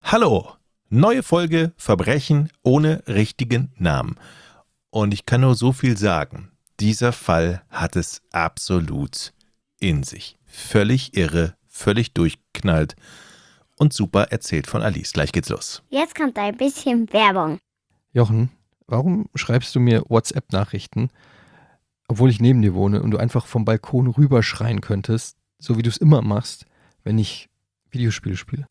Hallo, neue Folge Verbrechen ohne richtigen Namen. Und ich kann nur so viel sagen, dieser Fall hat es absolut in sich. Völlig irre, völlig durchknallt und super erzählt von Alice. Gleich geht's los. Jetzt kommt ein bisschen Werbung. Jochen, warum schreibst du mir WhatsApp-Nachrichten, obwohl ich neben dir wohne und du einfach vom Balkon rüberschreien könntest, so wie du es immer machst, wenn ich Videospiele spiele?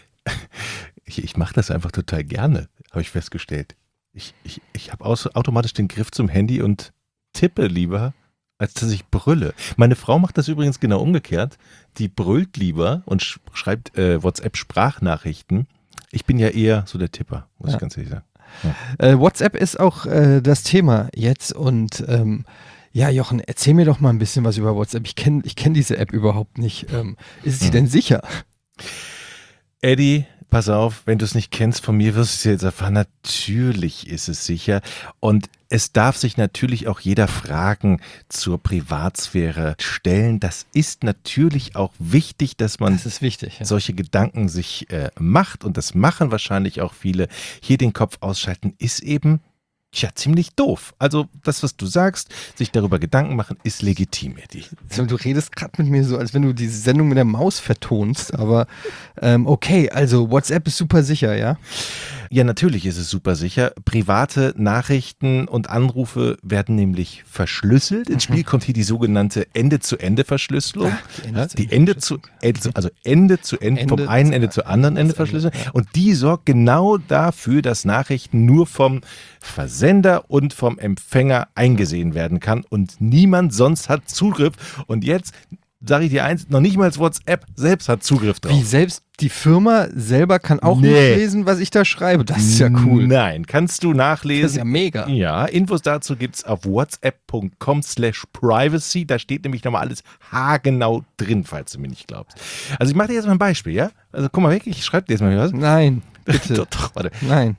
Ich mache das einfach total gerne, habe ich festgestellt. Ich habe automatisch den Griff zum Handy und tippe lieber, als dass ich brülle. Meine Frau macht das übrigens genau umgekehrt. Die brüllt lieber und schreibt WhatsApp-Sprachnachrichten. Ich bin ja eher so der Tipper, muss ich ganz ehrlich sagen. Ja. WhatsApp ist auch das Thema jetzt und ja, Jochen, erzähl mir doch mal ein bisschen was über WhatsApp. Ich kenn diese App überhaupt nicht. Ist sie denn sicher? Eddie, pass auf, wenn du es nicht kennst, von mir wirst du es jetzt erfahren, natürlich ist es sicher. Und es darf sich natürlich auch jeder Fragen zur Privatsphäre stellen. Das ist natürlich auch wichtig, dass man Das ist wichtig. Ja. solche Gedanken sich macht. Und das machen wahrscheinlich auch viele. Hier den Kopf ausschalten ist eben ziemlich doof. Also das, was du sagst, sich darüber Gedanken machen, ist legitim, Eddie. Du redest gerade mit mir so, als wenn du diese Sendung mit der Maus vertonst, aber okay, also WhatsApp ist super sicher, ja? Ja, natürlich ist es super sicher. Private Nachrichten und Anrufe werden nämlich verschlüsselt. Ins Spiel kommt hier die sogenannte Ende-zu-Ende-Verschlüsselung. Die Ende-zu-Ende, also Ende-zu-Ende, vom einen Ende zum anderen Ende Verschlüsselung. Und die sorgt genau dafür, dass Nachrichten nur vom Versender und vom Empfänger eingesehen werden kann und niemand sonst hat Zugriff. Und jetzt sage ich dir eins, noch nicht mal WhatsApp selbst hat Zugriff drauf. Wie, selbst die Firma selber kann auch nicht lesen, was ich da schreibe? Das ist ja cool. Nein, kannst du nachlesen. Das ist ja mega. Ja, Infos dazu gibt's auf whatsapp.com/privacy. Da steht nämlich nochmal alles haargenau drin, falls du mir nicht glaubst. Also ich mache dir jetzt mal ein Beispiel, ja? Also guck mal weg, ich schreibe dir jetzt mal was. Nein, bitte. Doch, warte. Nein.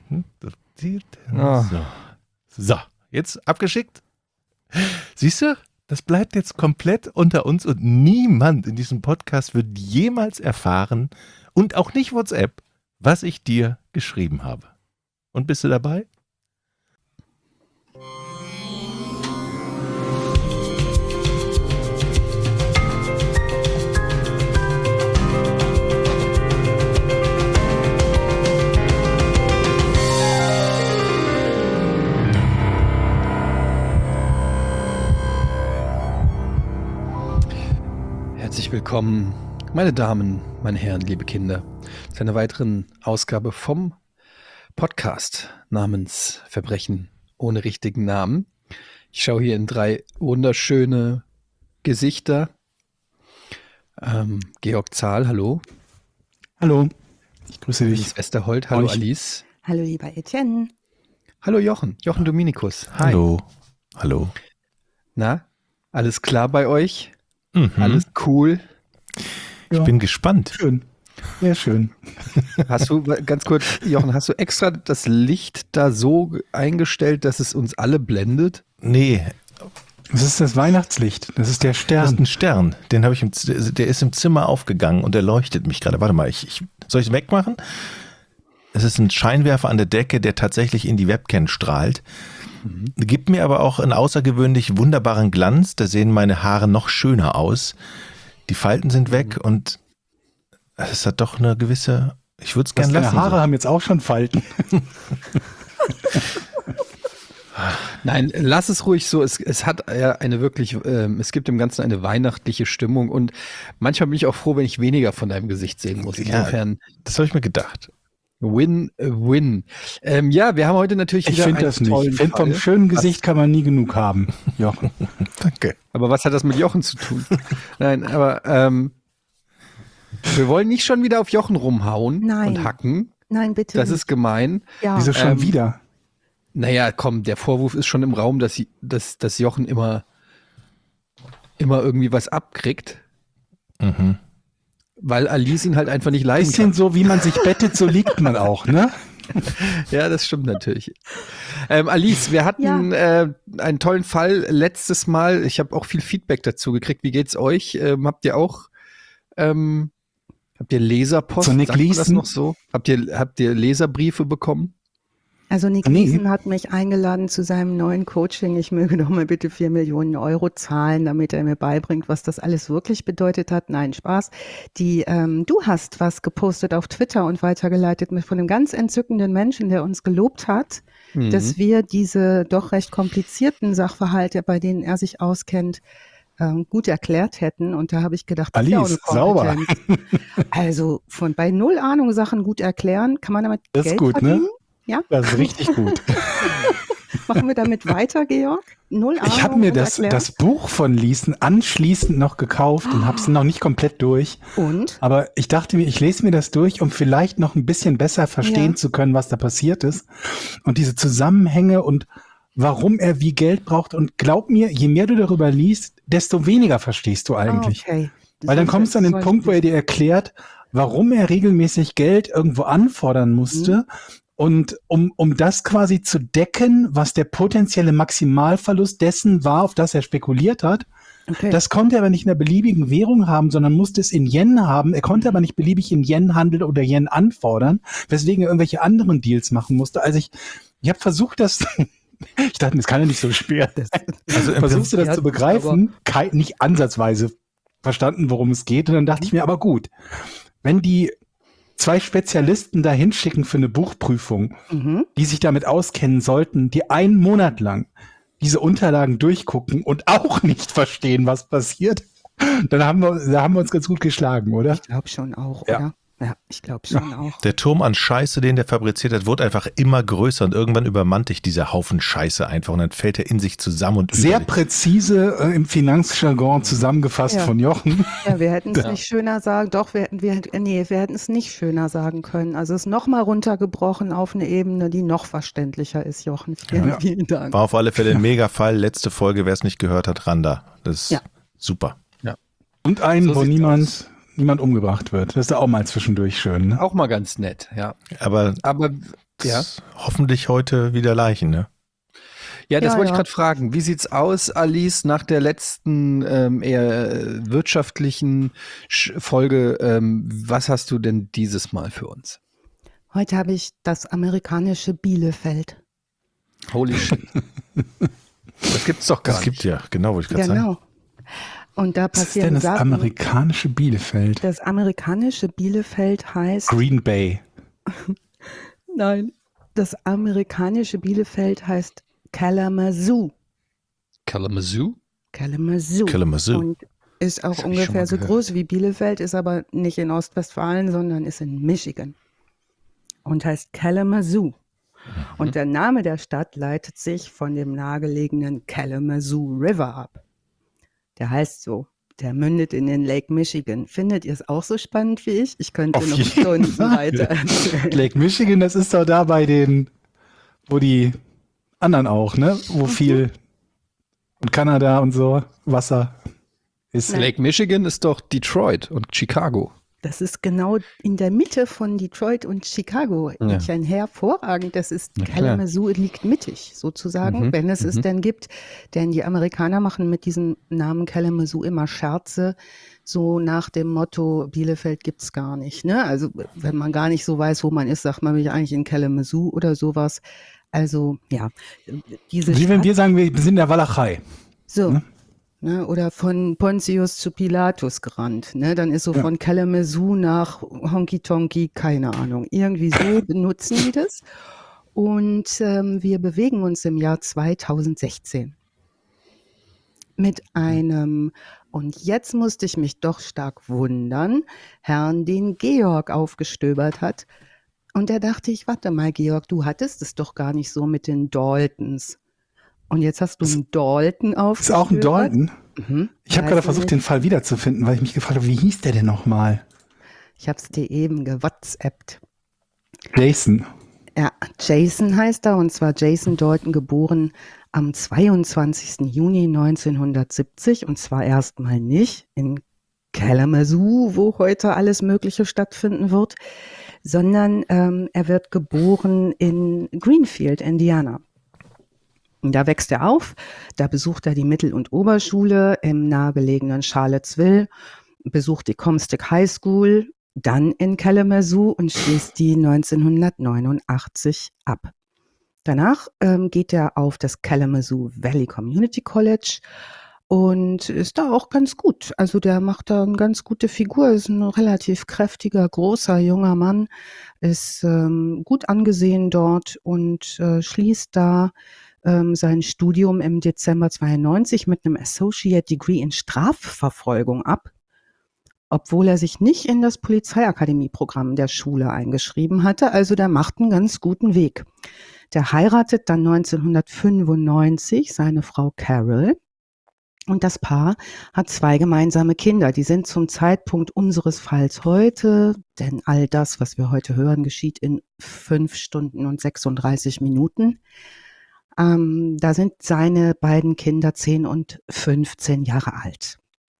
Oh. So, jetzt abgeschickt. Siehst du? Das bleibt jetzt komplett unter uns und niemand in diesem Podcast wird jemals erfahren und auch nicht WhatsApp, was ich dir geschrieben habe. Und bist du dabei? Herzlich willkommen, meine Damen, meine Herren, liebe Kinder, zu einer weiteren Ausgabe vom Podcast namens Verbrechen ohne richtigen Namen. Ich schaue hier in 3 wunderschöne Gesichter. Georg Zahl, hallo. Hallo, ich grüße dich. Alice Westerholt, hallo Alice. Hallo lieber Etienne. Hallo Jochen Dominikus. Hi. Hallo. Hallo. Na, alles klar bei euch? Alles cool? Ich bin gespannt. Schön, sehr schön. Hast du, ganz kurz, Jochen, hast du extra das Licht da so eingestellt, dass es uns alle blendet? Nee, Das ist das Weihnachtslicht, das ist der das ist Stern. ein Stern. Den habe ich der ist im Zimmer aufgegangen und der leuchtet mich gerade. Warte mal, soll ich es wegmachen? Es ist ein Scheinwerfer an der Decke, der tatsächlich in die Webcam strahlt. Gibt mir aber auch einen außergewöhnlich wunderbaren Glanz. Da sehen meine Haare noch schöner aus. Die Falten sind weg und es hat doch eine gewisse, ich würde es gerne Deine lassen. Haare haben jetzt auch schon Falten. Nein, lass es ruhig so. Es hat ja eine wirklich, es gibt dem Ganzen eine weihnachtliche Stimmung und manchmal bin ich auch froh, wenn ich weniger von deinem Gesicht sehen muss. Insofern Das habe ich mir gedacht. Win-win. Ja, wir haben heute natürlich Ich wieder finde einen das nicht. tollen Ich finde, vom Fall. schönen Gesicht kann man nie genug haben, Jochen. Danke. Aber was hat das mit Jochen zu tun? Nein, aber wir wollen nicht schon wieder auf Jochen rumhauen Nein. und hacken. Nein, bitte. Das nicht. ist gemein. Ja. Wieso schon wieder? Naja, komm, der Vorwurf ist schon im Raum, dass Jochen immer irgendwie was abkriegt, Mhm. weil Alice ihn halt einfach nicht leiden Bisschen kann. so, wie man sich bettet, so liegt man auch, ne? Ja, das stimmt natürlich. Alice, wir hatten einen tollen Fall letztes Mal. Ich habe auch viel Feedback dazu gekriegt. Wie geht's euch? Habt ihr Habt ihr Leserpost? Zu Nick Sagt man das Leeson? noch so? Habt ihr Leserbriefe bekommen? Also Nick Nee. Leeson hat mich eingeladen zu seinem neuen Coaching. Ich möge doch mal bitte 4 Millionen Euro zahlen, damit er mir beibringt, was das alles wirklich bedeutet hat. Nein, Spaß. Du hast was gepostet auf Twitter und weitergeleitet von einem ganz entzückenden Menschen, der uns gelobt hat, dass wir diese doch recht komplizierten Sachverhalte, bei denen er sich auskennt, gut erklärt hätten. Und da habe ich gedacht, das ist ja auch eine Alice, sauber. Kompetenz. Also bei null Ahnung Sachen gut erklären, kann man damit Das ist Geld gut, ne? verdienen? Ja? Das ist richtig gut. Machen wir damit weiter, Georg? Null Ahnung. Ich habe mir und das erklären? Buch von Leeson anschließend noch gekauft und habe es noch nicht komplett durch. Und? Aber ich dachte mir, ich lese mir das durch, um vielleicht noch ein bisschen besser verstehen Ja. zu können, was da passiert ist. Und diese Zusammenhänge und warum er wie Geld braucht. Und glaub mir, je mehr du darüber liest, desto weniger verstehst du eigentlich. Okay. Weil dann kommst du an den Punkt, wo er dir erklärt, warum er regelmäßig Geld irgendwo anfordern musste. Und um das quasi zu decken, was der potenzielle Maximalverlust dessen war, auf das er spekuliert hat, Okay. das konnte er aber nicht in einer beliebigen Währung haben, sondern musste es in Yen haben. Er konnte aber nicht beliebig in Yen handeln oder Yen anfordern, weswegen er irgendwelche anderen Deals machen musste. Also ich habe versucht, das, ich dachte, das kann ja nicht so schwer. Also im Versuchst du das Ja, zu begreifen? Nicht ansatzweise verstanden, worum es geht. Und dann dachte ich mir, aber gut, wenn die 2 Spezialisten da hinschicken für eine Buchprüfung, die sich damit auskennen sollten, die einen Monat lang diese Unterlagen durchgucken und auch nicht verstehen, was passiert, da haben wir uns ganz gut geschlagen, oder? Ich glaube schon auch, Ja. oder? Ja, ich glaube schon auch. Der Turm an Scheiße, den der fabriziert hat, wird einfach immer größer und irgendwann übermannt dich dieser Haufen Scheiße einfach und dann fällt er in sich zusammen und Sehr über- präzise im Finanzjargon zusammengefasst Ja. von Jochen. Ja, wir hätten es nicht schöner sagen, doch, wir hätten es nicht schöner sagen können. Also es ist nochmal runtergebrochen auf eine Ebene, die noch verständlicher ist, Jochen. Vielen Dank. War auf alle Fälle ein Mega-Fall. Letzte Folge, wer es nicht gehört hat, Randa. Das ist Ja. super. Und einen, So wo sieht's niemand umgebracht wird. Das ist auch mal zwischendurch schön. Ne? Auch mal ganz nett, ja. Aber Aber ja, hoffentlich heute wieder Leichen, ne? ja, das Ja, wollte ich ja. gerade fragen. Wie sieht's aus, Alice, nach der letzten eher wirtschaftlichen Folge? Was hast du denn dieses Mal für uns? Heute habe ich das amerikanische Bielefeld. Holy shit. Das gibt's doch gar Das nicht. gibt ja, genau, wollte ich gerade sagen. Genau. Und da Was ist denn passieren das Sachen. amerikanische Bielefeld? Das amerikanische Bielefeld heißt. Green Bay. Nein. Das amerikanische Bielefeld heißt Kalamazoo. Kalamazoo? Kalamazoo. Kalamazoo. Und ist auch Das hab ich schon mal ungefähr so gehört. groß wie Bielefeld, ist aber nicht in Ostwestfalen, sondern ist in Michigan. Und heißt Kalamazoo. Und der Name der Stadt leitet sich von dem nahegelegenen Kalamazoo River ab. Der heißt so. Der mündet in den Lake Michigan. Findet ihr es auch so spannend wie ich? Ich könnte Auf noch jeden Stunden Fall. weiter erzählen. Lake Michigan, das ist doch da bei den, wo die anderen auch, ne? Wo viel und Kanada und so Wasser ist. Lake Michigan ist doch Detroit und Chicago. Das ist genau in der Mitte von Detroit und Chicago. Ja. Ein hervorragend. Das ist Na klar. Kalamazoo liegt mittig sozusagen, wenn es es denn gibt. Denn die Amerikaner machen mit diesem Namen Kalamazoo immer Scherze, so nach dem Motto, Bielefeld gibt's gar nicht. Ne? Also wenn man gar nicht so weiß, wo man ist, sagt man, bin ich eigentlich in Kalamazoo oder sowas. Also ja, diese Wie wenn Stadt- wir sagen, wir sind in der Walachei. so. Ne, oder von Pontius zu Pilatus gerannt. Ne? Dann ist so von Kalamazoo nach Honky Tonky, keine Ahnung. Irgendwie so benutzen die das. Und wir bewegen uns im Jahr 2016 mit einem, und jetzt musste ich mich doch stark wundern, Herrn, den Georg aufgestöbert hat. Und da dachte ich, warte mal, Georg, du hattest es doch gar nicht so mit den Daltons. Und jetzt hast du einen Dalton Ist aufgestöbert. auch ein Dalton. Mhm. Ich habe gerade versucht, den Fall wiederzufinden, weil ich mich gefragt habe, wie hieß der denn nochmal? Ich habe es dir eben gewhatsappt. Jason. Ja, Jason heißt er, und zwar Jason Dalton, geboren am 22. Juni 1970, und zwar erstmal nicht in Kalamazoo, wo heute alles Mögliche stattfinden wird, sondern er wird geboren in Greenfield, Indiana. Und da wächst er auf, da besucht er die Mittel- und Oberschule im nahegelegenen Charlottesville, besucht die Comstock High School dann in Kalamazoo und schließt die 1989 ab. Danach geht er auf das Kalamazoo Valley Community College und ist da auch ganz gut. Also der macht da eine ganz gute Figur, ist ein relativ kräftiger, großer, junger Mann, ist gut angesehen dort und schließt da sein Studium im Dezember 92 mit einem Associate Degree in Strafverfolgung ab, obwohl er sich nicht in das Polizeiakademieprogramm der Schule eingeschrieben hatte. Also der macht einen ganz guten Weg. Der heiratet dann 1995 seine Frau Carol und das Paar hat 2 gemeinsame Kinder. Die sind zum Zeitpunkt unseres Falls heute, denn all das, was wir heute hören, geschieht in 5 Stunden und 36 Minuten. Da sind seine beiden Kinder 10 und 15 Jahre alt.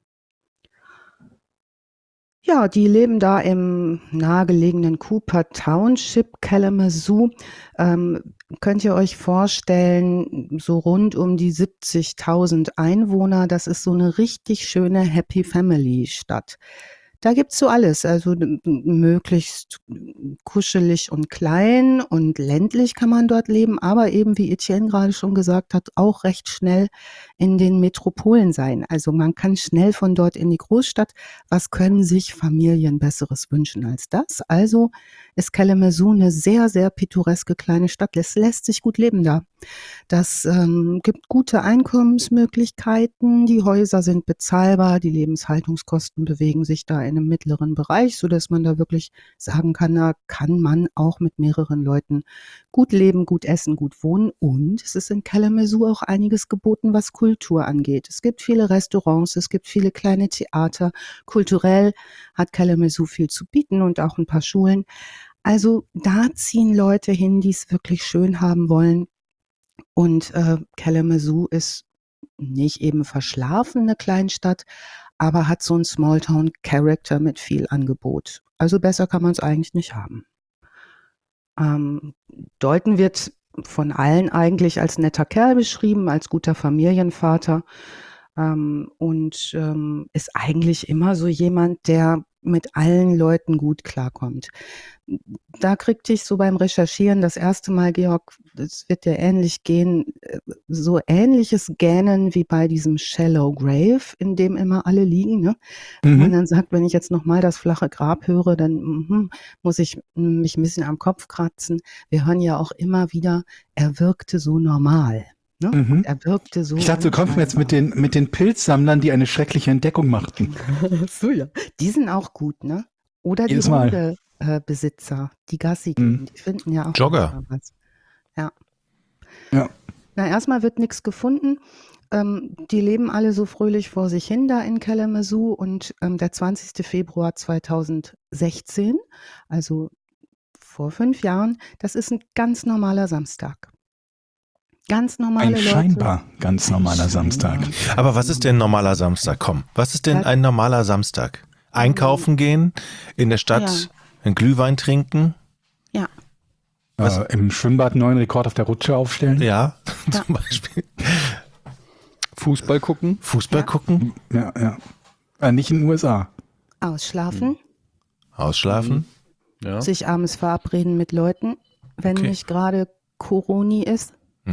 Ja, die leben da im nahegelegenen Cooper Township, Kalamazoo. Könnt ihr euch vorstellen, so rund um die 70.000 Einwohner, das ist so eine richtig schöne Happy Family Stadt. Da gibt's so alles, also möglichst kuschelig und klein und ländlich kann man dort leben, aber eben, wie Etienne gerade schon gesagt hat, auch recht schnell in den Metropolen sein. Also man kann schnell von dort in die Großstadt. Was können sich Familien Besseres wünschen als das? Also ist Kalamazoo eine sehr, sehr pittoreske kleine Stadt. Es lässt sich gut leben da. Das gibt gute Einkommensmöglichkeiten. Die Häuser sind bezahlbar. Die Lebenshaltungskosten bewegen sich da in einem mittleren Bereich, sodass man da wirklich sagen kann, da kann man auch mit mehreren Leuten gut leben, gut essen, gut wohnen. Und es ist in Kalamazoo auch einiges geboten, was Kultur angeht. Es gibt viele Restaurants, es gibt viele kleine Theater. Kulturell hat Kalamazoo viel zu bieten und auch ein paar Schulen. Also da ziehen Leute hin, die es wirklich schön haben wollen. Und Kalamazoo ist nicht eben verschlafen, eine Kleinstadt, aber hat so einen Smalltown-Character mit viel Angebot. Also besser kann man es eigentlich nicht haben. Dalton wird von allen eigentlich als netter Kerl beschrieben, als guter Familienvater und ist eigentlich immer so jemand, der mit allen Leuten gut klarkommt. Da kriegte ich so beim Recherchieren das erste Mal, Georg, das wird dir ähnlich gehen, so ähnliches Gähnen wie bei diesem Shallow Grave, in dem immer alle liegen. Ne? Wo man dann sagt, wenn ich jetzt nochmal das flache Grab höre, dann muss ich mich ein bisschen am Kopf kratzen. Wir hören ja auch immer wieder, er wirkte so normal. Ne? Er wirkte so. Ich dachte, du kommst mir jetzt mit den Pilzsammlern, die eine schreckliche Entdeckung machten. So, ja. Die sind auch gut, ne? Oder Jedes die Mal. Hundebesitzer, die Gassi gehen, die finden ja auch Jogger. manchmal was. Ja. Ja. Na, erstmal wird nichts gefunden. Die leben alle so fröhlich vor sich hin da in Kalamazoo und der 20. Februar 2016, also vor 5 Jahren, das ist ein ganz normaler Samstag. Ganz normale Ein Leute. scheinbar ganz normaler Samstag. Aber was ist denn ein normaler Samstag? Komm, was ist denn ein normaler Samstag? Einkaufen gehen, in der Stadt einen Glühwein trinken? Ja. Im Schwimmbad einen neuen Rekord auf der Rutsche aufstellen? Ja, zum Beispiel. Fußball gucken. Fußball gucken, Ja. Nicht in den USA. Ausschlafen, ausschlafen. Ja. sich abends verabreden mit Leuten, wenn Okay. nicht gerade Coroni ist.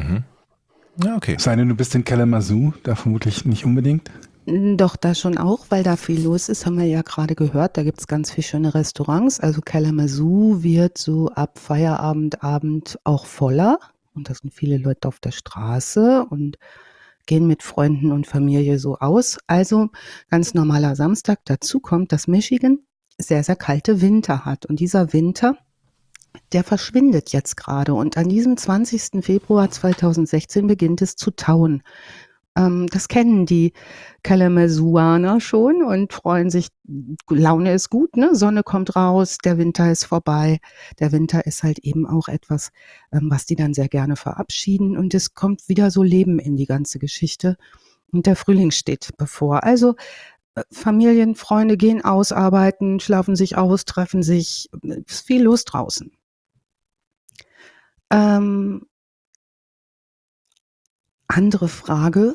Ja, okay. Es sei denn, du bist in Kalamazoo, da vermutlich nicht unbedingt. Doch, da schon auch, weil da viel los ist, haben wir ja gerade gehört. Da gibt es ganz viele schöne Restaurants. Also Kalamazoo wird so ab Feierabend auch voller. Und da sind viele Leute auf der Straße und gehen mit Freunden und Familie so aus. Also ganz normaler Samstag. Dazu kommt, dass Michigan sehr, sehr kalte Winter hat. Und dieser Winter, der verschwindet jetzt gerade. Und an diesem 20. Februar 2016 beginnt es zu tauen. Das kennen die Kalamazooaner schon und freuen sich. Laune ist gut, ne? Sonne kommt raus, der Winter ist vorbei. Der Winter ist halt eben auch etwas, was die dann sehr gerne verabschieden. Und es kommt wieder so Leben in die ganze Geschichte. Und der Frühling steht bevor. Also Familien, Freunde gehen ausarbeiten, schlafen sich aus, treffen sich. Ist viel los draußen. Andere Frage.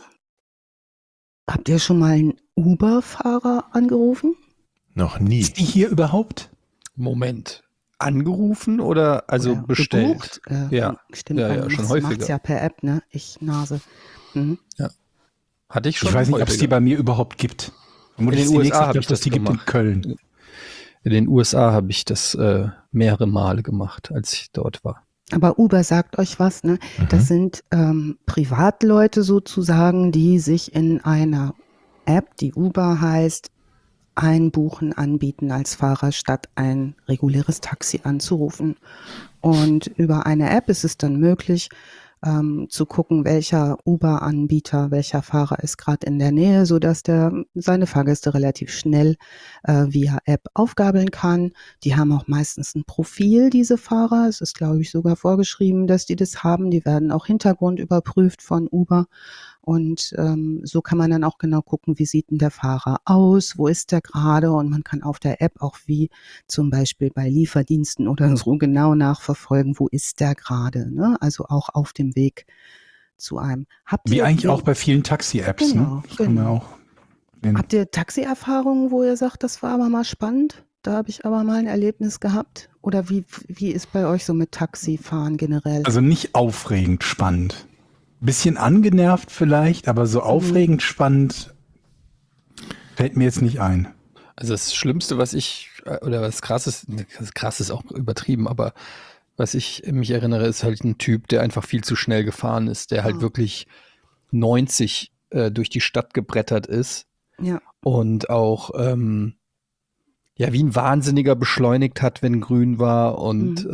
Habt ihr schon mal einen Uber-Fahrer angerufen? Noch nie. Ist die hier überhaupt? Moment. Angerufen oder also Oder bestellt? gebucht. Ja. Stimmt, Ja, man ja, schon macht's häufiger. ja per App, ne? Ich Nase. Mhm. Hatte ich schon Ich weiß nicht, ob es die häufiger. bei mir überhaupt gibt. In Vermutlich den ist die nächste USA habe Stadt, ich was das die gibt in gemacht. Köln. In den USA habe ich das mehrere Male gemacht, als ich dort war. Aber Uber sagt euch was, ne? Das sind Privatleute sozusagen, die sich in einer App, die Uber heißt, einbuchen, anbieten als Fahrer, statt ein reguläres Taxi anzurufen. Und über eine App ist es dann möglich, zu gucken, welcher Uber-Anbieter, welcher Fahrer ist gerade in der Nähe, sodass der seine Fahrgäste relativ schnell via App aufgabeln kann. Die haben auch meistens ein Profil, diese Fahrer. Es ist, glaube ich, sogar vorgeschrieben, dass die das haben. Die werden auch hintergrundüberprüft von Uber. Und so kann man dann auch genau gucken, wie sieht denn der Fahrer aus, wo ist der gerade, und man kann auf der App auch wie zum Beispiel bei Lieferdiensten oder so genau nachverfolgen, wo ist der gerade, ne? Also auch auf dem Weg zu einem. Wie eigentlich auch bei vielen Taxi-Apps, ne? Genau, Das kann man genau. auch sehen. Habt ihr Taxi-Erfahrungen, wo ihr sagt, das war aber mal spannend? Da habe ich aber mal ein Erlebnis gehabt. Oder wie ist bei euch so mit Taxifahren generell? Also nicht aufregend spannend. Bisschen angenervt vielleicht, aber so aufregend spannend fällt mir jetzt nicht ein. Also das Schlimmste, was ich, oder was krass ist auch übertrieben, aber was ich mich erinnere, ist halt ein Typ, der einfach viel zu schnell gefahren ist, der halt wirklich 90 durch die Stadt gebrettert ist Ja. und auch ja wie ein Wahnsinniger beschleunigt hat, wenn grün war und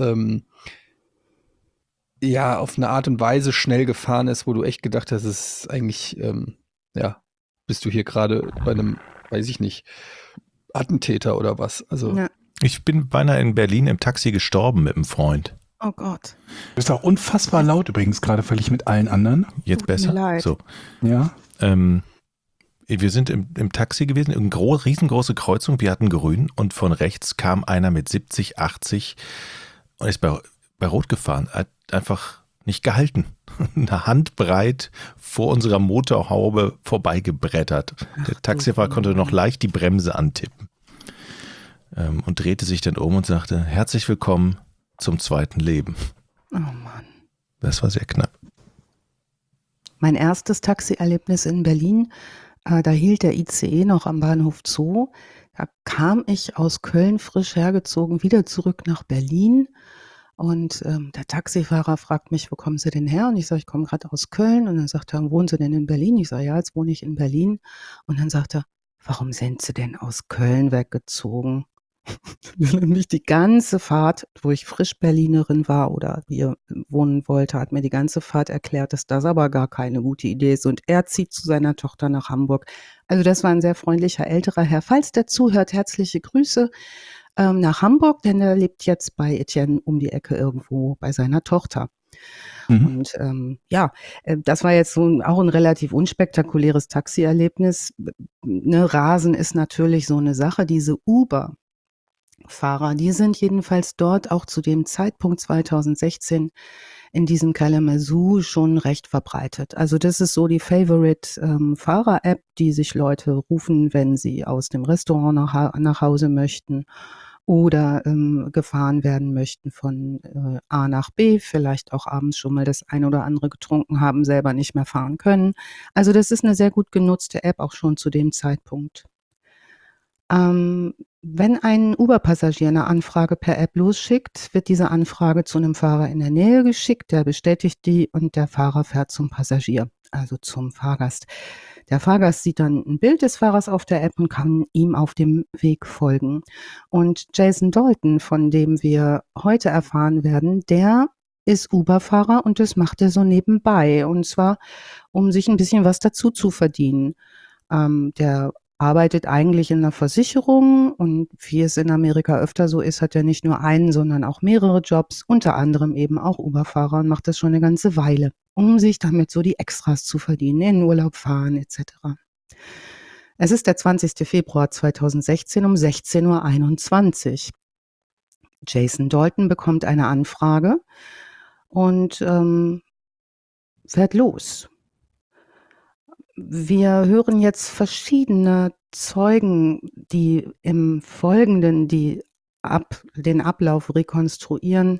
ja auf eine Art und Weise schnell gefahren ist, wo du echt gedacht hast, es ist eigentlich, ja, bist du hier gerade bei einem, weiß ich nicht, Attentäter oder was? Also Ja. Ich bin beinahe in Berlin im Taxi gestorben mit einem Freund. Oh Gott. Du bist auch unfassbar laut übrigens, gerade völlig mit allen anderen. Jetzt Tut mir besser? leid. So. Ja. Wir sind im Taxi gewesen, eine riesengroße Kreuzung, wir hatten grün und von rechts kam einer mit 70, 80 und ist bei Rot gefahren, hat einfach nicht gehalten. Eine Handbreit vor unserer Motorhaube vorbeigebrettert. Der Taxifahrer konnte noch leicht die Bremse antippen und drehte sich dann um und sagte, herzlich willkommen zum zweiten Leben. Oh Mann. Das war sehr knapp. Mein erstes Taxi-Erlebnis in Berlin, da hielt der ICE noch am Bahnhof Zoo. Da kam ich aus Köln frisch hergezogen, wieder zurück nach Berlin. Und der Taxifahrer fragt mich, wo kommen Sie denn her? Und ich sage, ich komme gerade aus Köln. Und dann sagt er, wohnen Sie denn in Berlin? Ich sage, ja, jetzt wohne ich in Berlin. Und dann sagt er, warum sind Sie denn aus Köln weggezogen? Nämlich die ganze Fahrt, wo ich frisch Berlinerin war oder hier wohnen wollte, hat mir die ganze Fahrt erklärt, dass das aber gar keine gute Idee ist. Und er zieht zu seiner Tochter nach Hamburg. Also das war ein sehr freundlicher älterer Herr. Falls der zuhört, herzliche Grüße nach Hamburg, denn er lebt jetzt bei Etienne um die Ecke irgendwo bei seiner Tochter. Und das war jetzt auch ein relativ unspektakuläres Taxi-Erlebnis. Ne, Rasen ist natürlich so eine Sache. Diese Uber-Fahrer, die sind jedenfalls dort auch zu dem Zeitpunkt 2016 in diesem Kalamazoo schon recht verbreitet. Also das ist so die Favorite-Fahrer-App, die sich Leute rufen, wenn sie aus dem Restaurant nach Hause möchten oder gefahren werden möchten von A nach B, vielleicht auch abends schon mal das ein oder andere getrunken haben, selber nicht mehr fahren können. Also das ist eine sehr gut genutzte App, auch schon zu dem Zeitpunkt. Wenn ein Uber-Passagier eine Anfrage per App losschickt, wird diese Anfrage zu einem Fahrer in der Nähe geschickt, der bestätigt die und der Fahrer fährt zum Passagier, also zum Fahrgast. Der Fahrgast sieht dann ein Bild des Fahrers auf der App und kann ihm auf dem Weg folgen. Und Jason Dalton, von dem wir heute erfahren werden, der ist Uber-Fahrer und das macht er so nebenbei. Und zwar, um sich ein bisschen was dazu zu verdienen. Der arbeitet eigentlich in einer Versicherung und wie es in Amerika öfter so ist, hat er nicht nur einen, sondern auch mehrere Jobs, unter anderem eben auch Uber-Fahrer und macht das schon eine ganze Weile, um sich damit so die Extras zu verdienen, in Urlaub fahren etc. Es ist der 20. Februar 2016 um 16:21 Uhr. Jason Dalton bekommt eine Anfrage und fährt los. Wir hören jetzt verschiedene Zeugen, die im Folgenden die den Ablauf rekonstruieren.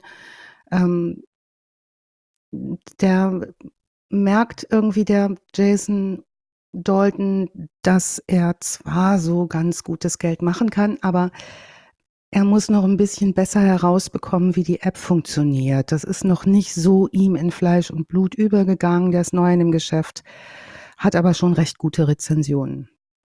Der merkt irgendwie der Jason Dalton, dass er zwar so ganz gutes Geld machen kann, aber er muss noch ein bisschen besser herausbekommen, wie die App funktioniert. Das ist noch nicht so ihm in Fleisch und Blut übergegangen. Der ist neu in dem Geschäft, hat aber schon recht gute Rezensionen.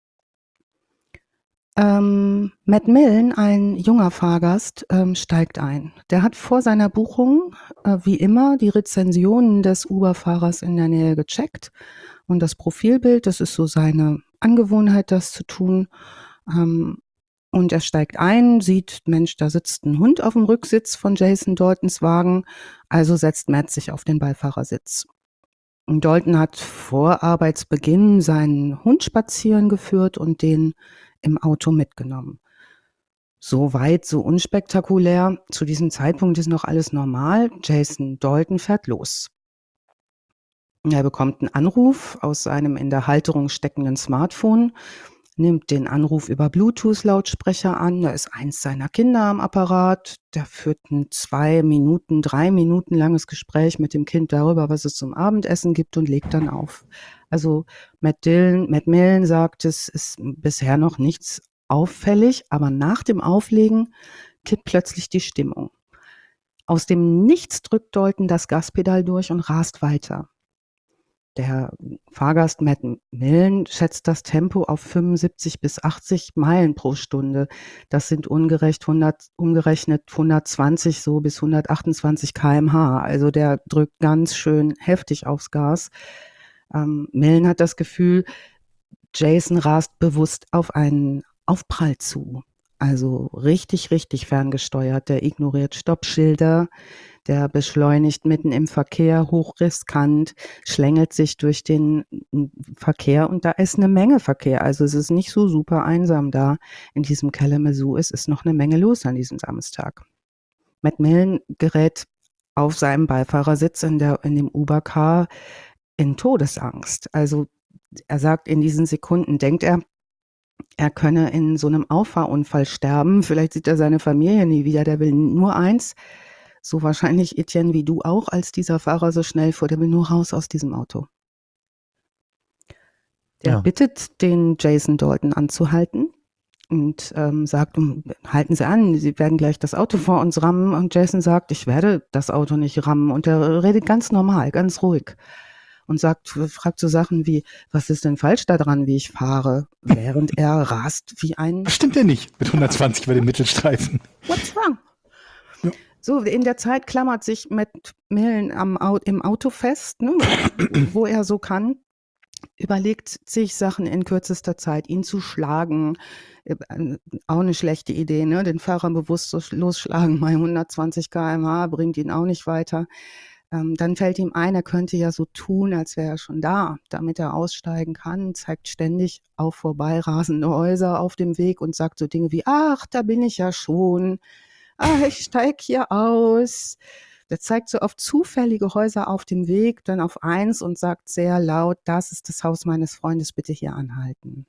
Matt Millen, ein junger Fahrgast, steigt ein. Der hat vor seiner Buchung, wie immer, die Rezensionen des Uber-Fahrers in der Nähe gecheckt und das Profilbild, das ist so seine Angewohnheit, das zu tun. Und er steigt ein, sieht, Mensch, da sitzt ein Hund auf dem Rücksitz von Jason Daltons Wagen, also setzt Matt sich auf den Beifahrersitz. Und Dalton hat vor Arbeitsbeginn seinen Hund spazieren geführt und den im Auto mitgenommen. So weit, so unspektakulär. Zu diesem Zeitpunkt ist noch alles normal. Jason Dalton fährt los. Er bekommt einen Anruf aus seinem in der Halterung steckenden Smartphone, nimmt den Anruf über Bluetooth-Lautsprecher an. Da ist eins seiner Kinder am Apparat. Der führt ein 3 Minuten langes Gespräch mit dem Kind darüber, was es zum Abendessen gibt und legt dann auf. Also Matt Millen sagt, es ist bisher noch nichts auffällig, aber nach dem Auflegen kippt plötzlich die Stimmung. Aus dem Nichts drückt Dalton das Gaspedal durch und rast weiter. Der Fahrgast Matt Millen schätzt das Tempo auf 75 bis 80 Meilen pro Stunde. Das sind umgerechnet 120 so bis 128 km/h. Also der drückt ganz schön heftig aufs Gas. Millen hat das Gefühl, Jason rast bewusst auf einen Aufprall zu. Also richtig, richtig ferngesteuert. Der ignoriert Stoppschilder, der beschleunigt mitten im Verkehr, hochriskant, schlängelt sich durch den Verkehr und da ist eine Menge Verkehr. Also es ist nicht so super einsam da in diesem Kalamazoo. Es ist noch eine Menge los an diesem Samstag. Matt Millen gerät auf seinem Beifahrersitz in dem Uber-Car in Todesangst. Also er sagt, in diesen Sekunden denkt er könne in so einem Auffahrunfall sterben. Vielleicht sieht er seine Familie nie wieder. Der will nur eins, so wahrscheinlich Etienne wie du auch, als dieser Fahrer so schnell fuhr. Der will nur raus aus diesem Auto. Der bittet den Jason Dalton anzuhalten und sagt, halten Sie an, Sie werden gleich das Auto vor uns rammen. Und Jason sagt, ich werde das Auto nicht rammen. Und er redet ganz normal, ganz ruhig. Und fragt so Sachen wie, was ist denn falsch daran, wie ich fahre, während er rast wie ein... Das stimmt ja nicht mit 120 bei dem Mittelstreifen. What's wrong? Ja. So, in der Zeit klammert sich Matt Millen im Auto fest, ne, wo er so kann, überlegt sich Sachen in kürzester Zeit, ihn zu schlagen. Auch eine schlechte Idee, ne? Den Fahrer bewusst so losschlagen bei 120 km/h bringt ihn auch nicht weiter. Dann fällt ihm ein, er könnte ja so tun, als wäre er schon da, damit er aussteigen kann, zeigt ständig auf vorbei rasende Häuser auf dem Weg und sagt so Dinge wie, ach, da bin ich ja schon, ich steig hier aus. Der zeigt so auf zufällige Häuser auf dem Weg, dann auf eins und sagt sehr laut, das ist das Haus meines Freundes, bitte hier anhalten.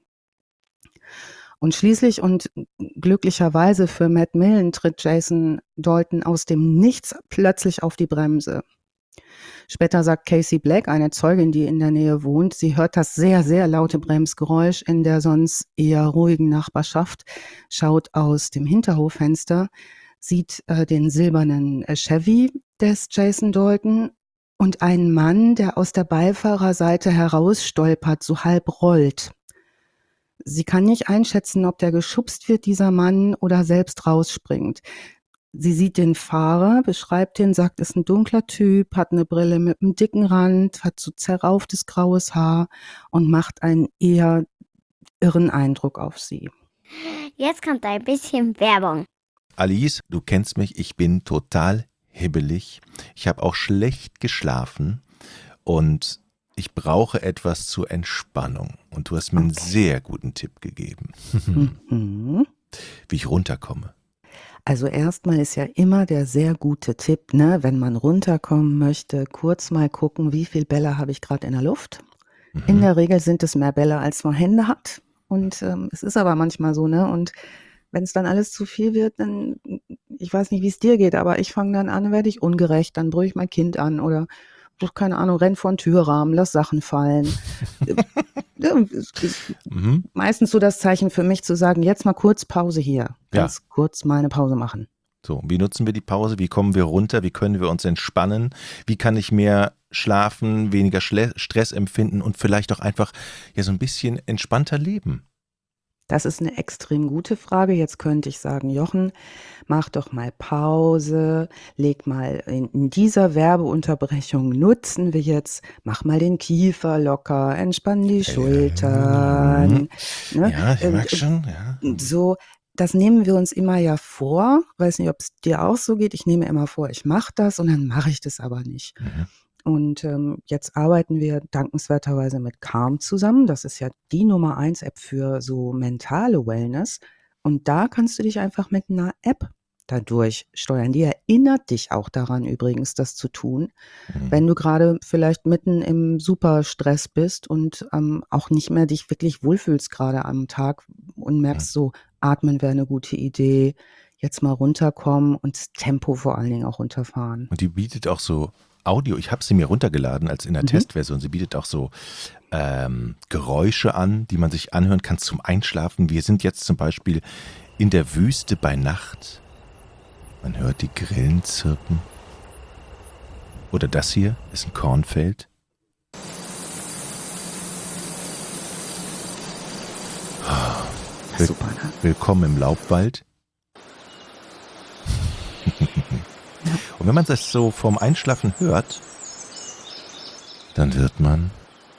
Und schließlich und glücklicherweise für Matt Millen tritt Jason Dalton aus dem Nichts plötzlich auf die Bremse. Später sagt Casey Black, eine Zeugin, die in der Nähe wohnt, sie hört das sehr, sehr laute Bremsgeräusch in der sonst eher ruhigen Nachbarschaft, schaut aus dem Hinterhoffenster, sieht den silbernen Chevy des Jason Dalton und einen Mann, der aus der Beifahrerseite herausstolpert, so halb rollt. Sie kann nicht einschätzen, ob der geschubst wird, dieser Mann, oder selbst rausspringt. Sie sieht den Fahrer, beschreibt ihn, sagt, ist ein dunkler Typ, hat eine Brille mit einem dicken Rand, hat so zerrauftes graues Haar und macht einen eher irren Eindruck auf sie. Jetzt kommt ein bisschen Werbung. Alice, du kennst mich, ich bin total hibbelig. Ich habe auch schlecht geschlafen und ich brauche etwas zur Entspannung. Und du hast mir einen sehr guten Tipp gegeben, wie ich runterkomme. Also erstmal ist ja immer der sehr gute Tipp, ne, wenn man runterkommen möchte, kurz mal gucken, wie viel Bälle habe ich gerade in der Luft. In der Regel sind es mehr Bälle, als man Hände hat. Und es ist aber manchmal so, ne? Und wenn es dann alles zu viel wird, dann, ich weiß nicht, wie es dir geht, aber ich fange dann an, werde ich ungerecht, dann brülle ich mein Kind an oder, keine Ahnung, renn vor den Türrahmen, lass Sachen fallen. Meistens so das Zeichen für mich zu sagen, jetzt mal kurz Pause hier, ganz kurz mal eine Pause machen. So, wie nutzen wir die Pause? Wie kommen wir runter? Wie können wir uns entspannen? Wie kann ich mehr schlafen, weniger Stress empfinden und vielleicht auch einfach so ein bisschen entspannter leben? Das ist eine extrem gute Frage. Jetzt könnte ich sagen, Jochen, mach doch mal Pause, leg mal in dieser Werbeunterbrechung, nutzen wir jetzt, mach mal den Kiefer locker, entspann die Schultern. Ne? Ja, ich merke schon. Ja. So, das nehmen wir uns immer ja vor. Weiß nicht, ob es dir auch so geht. Ich nehme immer vor, ich mache das und dann mache ich das aber nicht. Und jetzt arbeiten wir dankenswerterweise mit Calm zusammen. Das ist ja die Nummer 1 App für so mentale Wellness. Und da kannst du dich einfach mit einer App dadurch steuern. Die erinnert dich auch daran übrigens, das zu tun, wenn du gerade vielleicht mitten im Superstress bist und auch nicht mehr dich wirklich wohlfühlst gerade am Tag und merkst so, atmen wäre eine gute Idee, jetzt mal runterkommen und das Tempo vor allen Dingen auch runterfahren. Und die bietet auch so Audio, ich habe sie mir runtergeladen als in der Testversion. Sie bietet auch so Geräusche an, die man sich anhören kann zum Einschlafen. Wir sind jetzt zum Beispiel in der Wüste bei Nacht. Man hört die Grillen zirpen. Oder das hier ist ein Kornfeld. Super, ne? Willkommen im Laubwald. Und wenn man das so vorm Einschlafen hört, dann wird man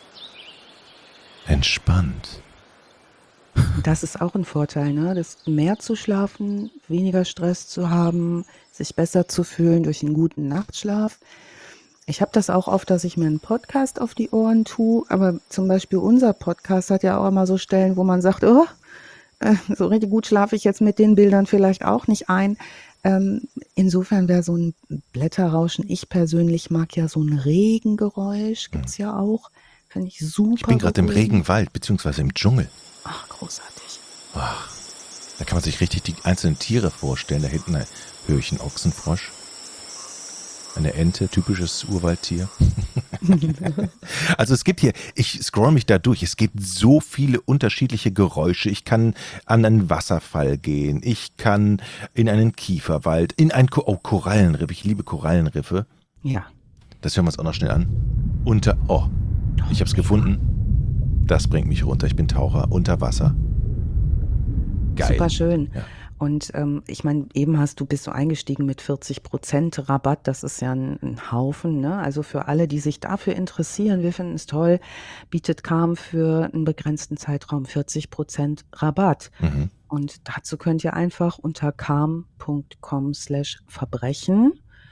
entspannt. Das ist auch ein Vorteil, ne? Das mehr zu schlafen, weniger Stress zu haben, sich besser zu fühlen durch einen guten Nachtschlaf. Ich habe das auch oft, dass ich mir einen Podcast auf die Ohren tue, aber zum Beispiel unser Podcast hat ja auch immer so Stellen, wo man sagt, so richtig gut schlafe ich jetzt mit den Bildern vielleicht auch nicht ein. Insofern wäre so ein Blätterrauschen, ich persönlich mag ja so ein Regengeräusch, gibt's ja auch, finde ich super. Ich bin gerade im beruhigend. Regenwald, beziehungsweise im Dschungel. Ach, großartig. Ach, da kann man sich richtig die einzelnen Tiere vorstellen. Da hinten höre ich einen Ochsenfrosch, eine Ente, typisches Urwaldtier. Also es gibt hier, ich scroll mich da durch, es gibt so viele unterschiedliche Geräusche. Ich kann an einen Wasserfall gehen, ich kann in einen Kieferwald, in ein Korallenriff, ich liebe Korallenriffe. Ja. Das hören wir uns auch noch schnell an. Ich habe es gefunden. Das bringt mich runter, ich bin Taucher, unter Wasser. Geil. Super schön. Ja. Und ich meine, eben bist du eingestiegen mit 40% Rabatt. Das ist ja ein Haufen, ne? Also für alle, die sich dafür interessieren, wir finden es toll, bietet Calm für einen begrenzten Zeitraum 40% Rabatt. Und dazu könnt ihr einfach unter calm.com/Verbrechen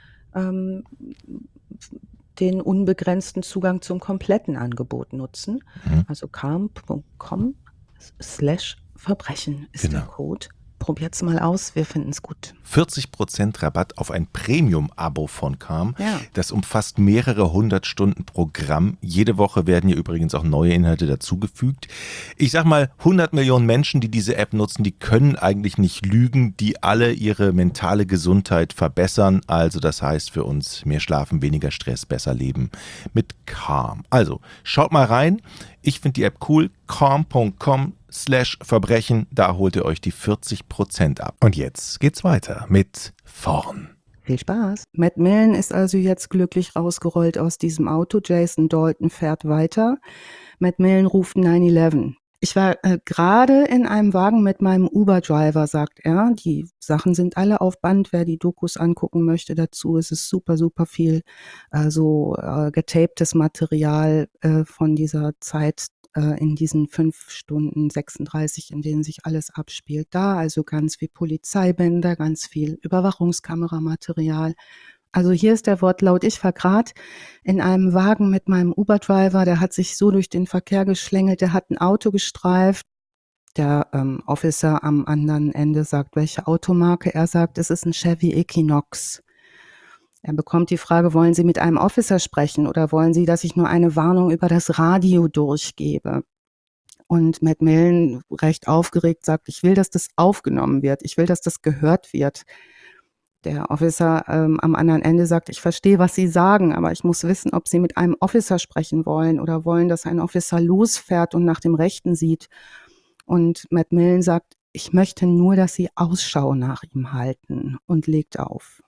den unbegrenzten Zugang zum kompletten Angebot nutzen. Also calm.com/Verbrechen ist der Code. Probiert's mal aus, wir finden es gut. 40% Rabatt auf ein Premium-Abo von Calm. Ja. Das umfasst mehrere 100 Stunden Programm. Jede Woche werden hier übrigens auch neue Inhalte dazugefügt. Ich sag mal, 100 Millionen Menschen, die diese App nutzen, die können eigentlich nicht lügen, die alle ihre mentale Gesundheit verbessern. Also das heißt für uns mehr schlafen, weniger Stress, besser leben mit Calm. Also schaut mal rein. Ich finde die App cool. calm.com/Verbrechen. Da holt ihr euch die 40% ab. Und jetzt geht's weiter mit Vorn. Viel Spaß. Matt Millen ist also jetzt glücklich rausgerollt aus diesem Auto. Jason Dalton fährt weiter. Matt Millen ruft 911. Ich war gerade in einem Wagen mit meinem Uber-Driver, sagt er. Die Sachen sind alle auf Band. Wer die Dokus angucken möchte dazu, ist es super, super viel getaptes Material von dieser Zeit in diesen 5 Stunden 36, in denen sich alles abspielt. Da also ganz viel Polizeibänder, ganz viel Überwachungskameramaterial. Also hier ist der Wortlaut, ich war gerade in einem Wagen mit meinem Uber-Driver, der hat sich so durch den Verkehr geschlängelt, der hat ein Auto gestreift. Der Officer am anderen Ende sagt, welche Automarke? Er sagt, es ist ein Chevy Equinox. Er bekommt die Frage, wollen Sie mit einem Officer sprechen oder wollen Sie, dass ich nur eine Warnung über das Radio durchgebe? Und Matt Millen, recht aufgeregt, sagt, ich will, dass das aufgenommen wird. Ich will, dass das gehört wird. Der Officer am anderen Ende sagt, ich verstehe, was Sie sagen, aber ich muss wissen, ob Sie mit einem Officer sprechen wollen oder wollen, dass ein Officer losfährt und nach dem Rechten sieht. Und Matt Millen sagt, ich möchte nur, dass Sie Ausschau nach ihm halten und legt auf.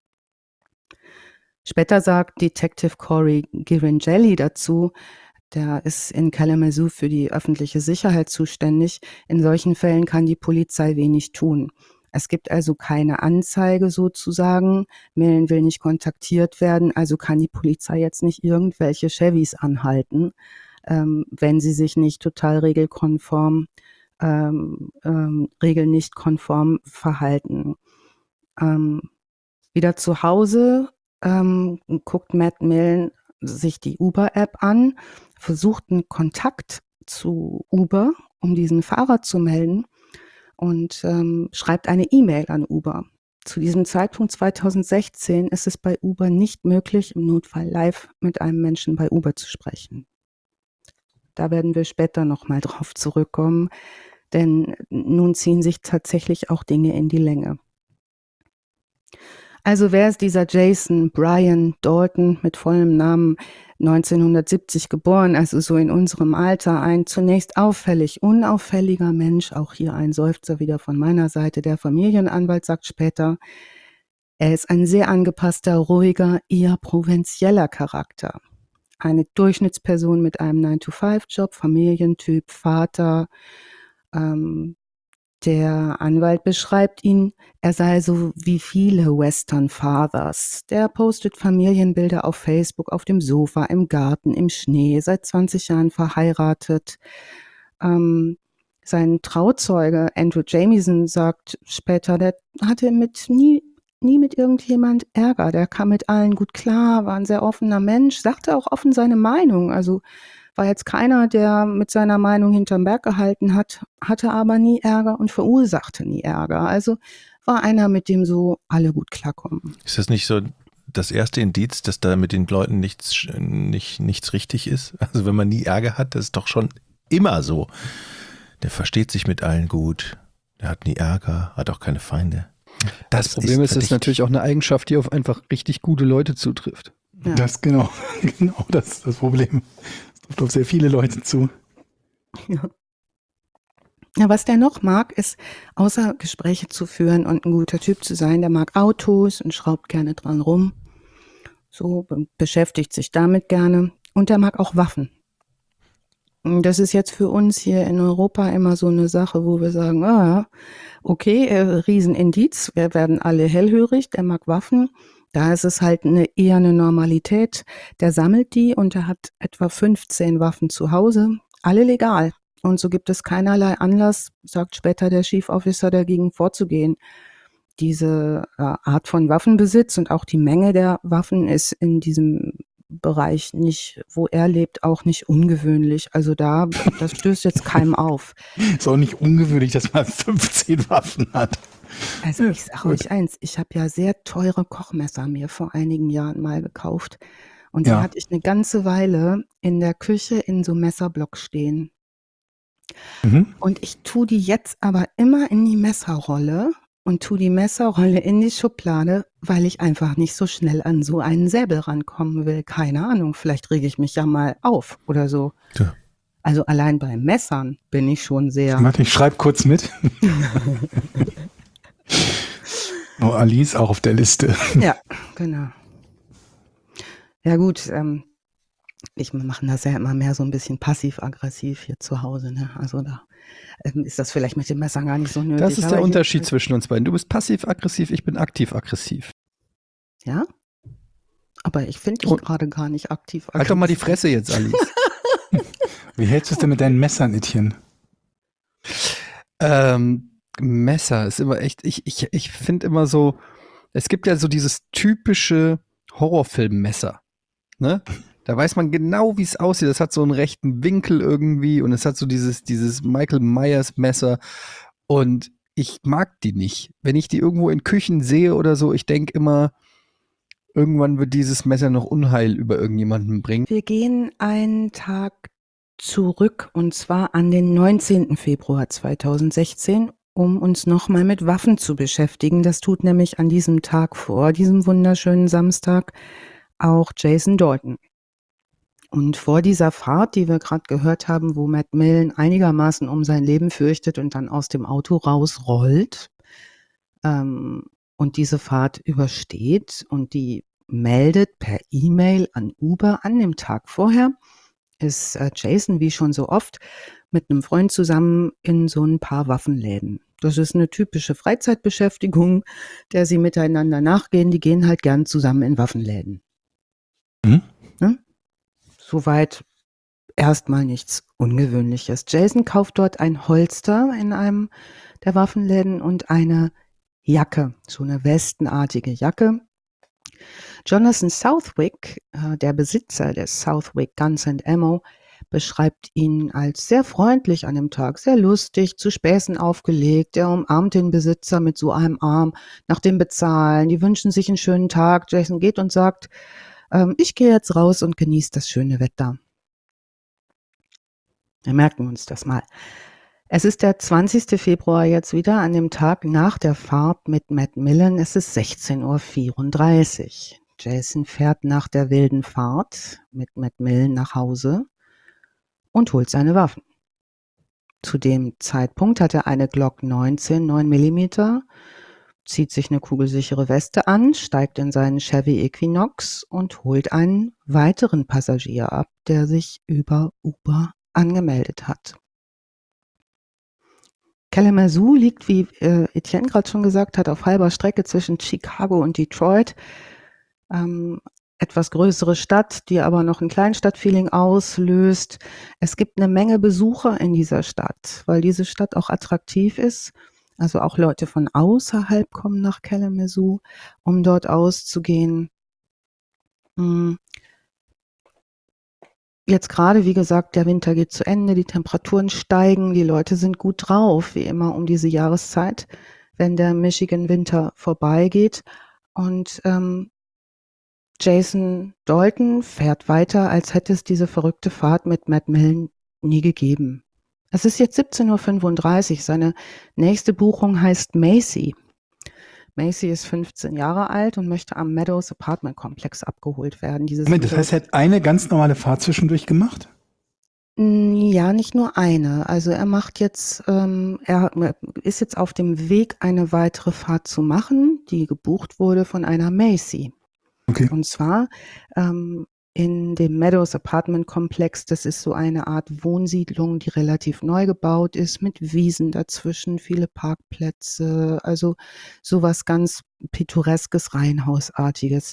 Später sagt Detective Corey Girangelli dazu, der ist in Kalamazoo für die öffentliche Sicherheit zuständig. In solchen Fällen kann die Polizei wenig tun. Es gibt also keine Anzeige sozusagen. Millen will nicht kontaktiert werden, also kann die Polizei jetzt nicht irgendwelche Chevys anhalten, wenn sie sich nicht total regelkonform, regelnicht konform verhalten. Wieder zu Hause guckt Matt Millen sich die Uber-App an, versucht einen Kontakt zu Uber, um diesen Fahrer zu melden und schreibt eine E-Mail an Uber. Zu diesem Zeitpunkt 2016 ist es bei Uber nicht möglich, im Notfall live mit einem Menschen bei Uber zu sprechen. Da werden wir später nochmal drauf zurückkommen, denn nun ziehen sich tatsächlich auch Dinge in die Länge. Also wer ist dieser Jason Brian Dalton mit vollem Namen, 1970 geboren, also so in unserem Alter, ein zunächst auffällig, unauffälliger Mensch, auch hier ein Seufzer wieder von meiner Seite. Der Familienanwalt sagt später, er ist ein sehr angepasster, ruhiger, eher provinzieller Charakter. Eine Durchschnittsperson mit einem 9-to-5-Job, Familientyp, Vater. Der Anwalt beschreibt ihn, er sei so wie viele Western Fathers. Der postet Familienbilder auf Facebook, auf dem Sofa, im Garten, im Schnee, seit 20 Jahren verheiratet. Sein Trauzeuge Andrew Jamieson sagt später, der hatte nie mit irgendjemand Ärger. Der kam mit allen gut klar, war ein sehr offener Mensch, sagte auch offen seine Meinung. Also war jetzt keiner, der mit seiner Meinung hinterm Berg gehalten hat, hatte aber nie Ärger und verursachte nie Ärger. Also war einer, mit dem so alle gut klarkommen. Ist das nicht so das erste Indiz, dass da mit den Leuten nichts richtig ist? Also wenn man nie Ärger hat, das ist doch schon immer so. Der versteht sich mit allen gut, der hat nie Ärger, hat auch keine Feinde. Das Problem ist, es ist natürlich auch eine Eigenschaft, die auf einfach richtig gute Leute zutrifft. Ja. Das genau das ist das Problem. Es trifft auf sehr viele Leute zu. Ja. Ja, was der noch mag, ist, außer Gespräche zu führen und ein guter Typ zu sein, der mag Autos und schraubt gerne dran rum. So beschäftigt sich damit gerne. Und der mag auch Waffen. Und das ist jetzt für uns hier in Europa immer so eine Sache, wo wir sagen, okay, Riesenindiz, wir werden alle hellhörig, der mag Waffen. Da ist es halt eher eine Normalität. Der sammelt die und er hat etwa 15 Waffen zu Hause, alle legal. Und so gibt es keinerlei Anlass, sagt später der Chief Officer, dagegen vorzugehen. Diese Art von Waffenbesitz und auch die Menge der Waffen ist in diesem Bereich nicht, wo er lebt, auch nicht ungewöhnlich. Also das stößt jetzt keinem auf. Ist auch nicht ungewöhnlich, dass man 15 Waffen hat. Also ich sage euch eins, ich habe ja sehr teure Kochmesser mir vor einigen Jahren mal gekauft. Und die hatte ich eine ganze Weile in der Küche in so Messerblock stehen. Und ich tue die jetzt aber immer in die Messerrolle und tue die Messerrolle in die Schublade, weil ich einfach nicht so schnell an so einen Säbel rankommen will. Keine Ahnung, vielleicht rege ich mich ja mal auf oder so. Ja. Also allein bei Messern bin ich schon sehr... Warte, ich schreibe kurz mit. Oh, Alice auch auf der Liste. Ja, genau. Ja gut, wir machen das ja immer mehr so ein bisschen passiv-aggressiv hier zu Hause. Ne? Also da ist das vielleicht mit dem Messer gar nicht so nötig. Das ist der Unterschied zwischen uns beiden. Du bist passiv-aggressiv, ich bin aktiv-aggressiv. Ja? Aber ich finde dich gerade gar nicht aktiv-aggressiv. Halt doch mal die Fresse jetzt, Alice. Wie hältst du es denn mit deinen Messern, Etienne? Messer ist immer echt, ich finde immer so, es gibt ja so dieses typische Horrorfilm-Messer, ne? Da weiß man genau, wie es aussieht. Das hat so einen rechten Winkel irgendwie und es hat so dieses Michael Myers Messer und ich mag die nicht. Wenn ich die irgendwo in Küchen sehe oder so, ich denke immer, irgendwann wird dieses Messer noch Unheil über irgendjemanden bringen. Wir gehen einen Tag zurück und zwar an den 19. Februar 2016, um uns nochmal mit Waffen zu beschäftigen. Das tut nämlich an diesem Tag vor diesem wunderschönen Samstag auch Jason Dalton. Und vor dieser Fahrt, die wir gerade gehört haben, wo Matt Millen einigermaßen um sein Leben fürchtet und dann aus dem Auto rausrollt und diese Fahrt übersteht und die meldet per E-Mail an Uber an dem Tag vorher, ist Jason, wie schon so oft, mit einem Freund zusammen in so ein paar Waffenläden. Das ist eine typische Freizeitbeschäftigung, der sie miteinander nachgehen. Die gehen halt gern zusammen in Waffenläden. Mhm. Ne? Soweit erstmal nichts Ungewöhnliches. Jason kauft dort ein Holster in einem der Waffenläden und eine Jacke, so eine westenartige Jacke. Jonathan Southwick, der Besitzer des Southwick Guns and Ammo, beschreibt ihn als sehr freundlich an dem Tag, sehr lustig, zu Späßen aufgelegt. Er umarmt den Besitzer mit so einem Arm nach dem Bezahlen. Die wünschen sich einen schönen Tag. Jason geht und sagt, ich gehe jetzt raus und genieße das schöne Wetter. Wir merken uns das mal. Es ist der 20. Februar jetzt wieder, an dem Tag nach der Fahrt mit Matt Millen. Es ist 16:34 Uhr. Jason fährt nach der wilden Fahrt mit Matt Millen nach Hause und holt seine Waffen. Zu dem Zeitpunkt hat er eine Glock 19, 9 mm, zieht sich eine kugelsichere Weste an, steigt in seinen Chevy Equinox und holt einen weiteren Passagier ab, der sich über Uber angemeldet hat. Kalamazoo liegt, wie Etienne gerade schon gesagt hat, auf halber Strecke zwischen Chicago und Detroit. Etwas größere Stadt, die aber noch ein Kleinstadtfeeling auslöst. Es gibt eine Menge Besucher in dieser Stadt, weil diese Stadt auch attraktiv ist. Also auch Leute von außerhalb kommen nach Kalamazoo, um dort auszugehen. Jetzt gerade, wie gesagt, der Winter geht zu Ende, die Temperaturen steigen, die Leute sind gut drauf, wie immer um diese Jahreszeit, wenn der Michigan-Winter vorbeigeht. Und Jason Dalton fährt weiter, als hätte es diese verrückte Fahrt mit Matt Millen nie gegeben. Es ist jetzt 17:35 Uhr. Seine nächste Buchung heißt Macy. Macy ist 15 Jahre alt und möchte am Meadows Apartment Komplex abgeholt werden. Moment, das heißt, er hat eine ganz normale Fahrt zwischendurch gemacht? Ja, nicht nur eine. Also er macht jetzt, er ist jetzt auf dem Weg, eine weitere Fahrt zu machen, die gebucht wurde von einer Macy. Okay. Und zwar in dem Meadows Apartment Komplex. Das ist so eine Art Wohnsiedlung, die relativ neu gebaut ist, mit Wiesen dazwischen, viele Parkplätze, also sowas ganz Pittoreskes, Reihenhausartiges,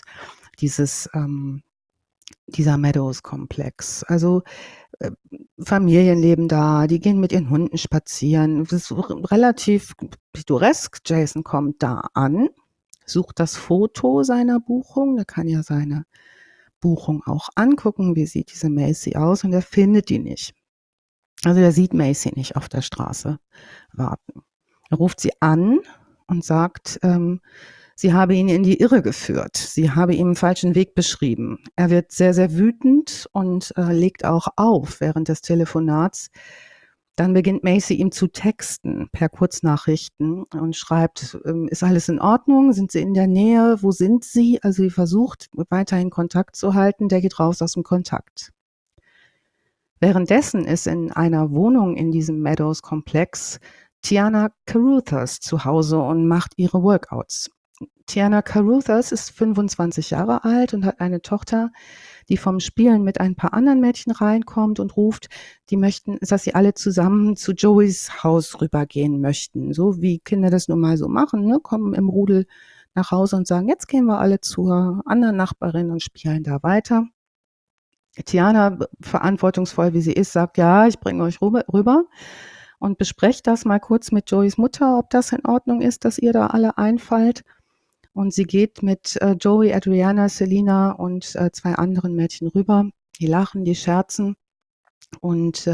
dieser Meadows Komplex. Also Familien leben da, die gehen mit ihren Hunden spazieren. Das ist relativ pittoresk. Jason kommt da an, sucht das Foto seiner Buchung. Der kann ja seine Buchung auch angucken, wie sieht diese Macy aus, und er findet die nicht. Also er sieht Macy nicht auf der Straße warten. Er ruft sie an und sagt, sie habe ihn in die Irre geführt. Sie habe ihm einen falschen Weg beschrieben. Er wird sehr, sehr wütend und legt auch auf während des Telefonats. Dann beginnt Macy ihm zu texten per Kurznachrichten und schreibt, ist alles in Ordnung? Sind Sie in der Nähe? Wo sind Sie? Also sie versucht weiterhin Kontakt zu halten. Der geht raus aus dem Kontakt. Währenddessen ist in einer Wohnung in diesem Meadows-Komplex Tiana Caruthers zu Hause und macht ihre Workouts. Tiana Caruthers ist 25 Jahre alt und hat eine Tochter, die vom Spielen mit ein paar anderen Mädchen reinkommt und ruft, die möchten, dass sie alle zusammen zu Joeys Haus rübergehen möchten. So wie Kinder das nun mal so machen, ne? Kommen im Rudel nach Hause und sagen, jetzt gehen wir alle zur anderen Nachbarin und spielen da weiter. Tiana, verantwortungsvoll wie sie ist, sagt, ja, ich bringe euch rüber und besprecht das mal kurz mit Joeys Mutter, ob das in Ordnung ist, dass ihr da alle einfallt. Und sie geht mit Joey, Adriana, Selina und 2 anderen Mädchen rüber. Die lachen, die scherzen. Und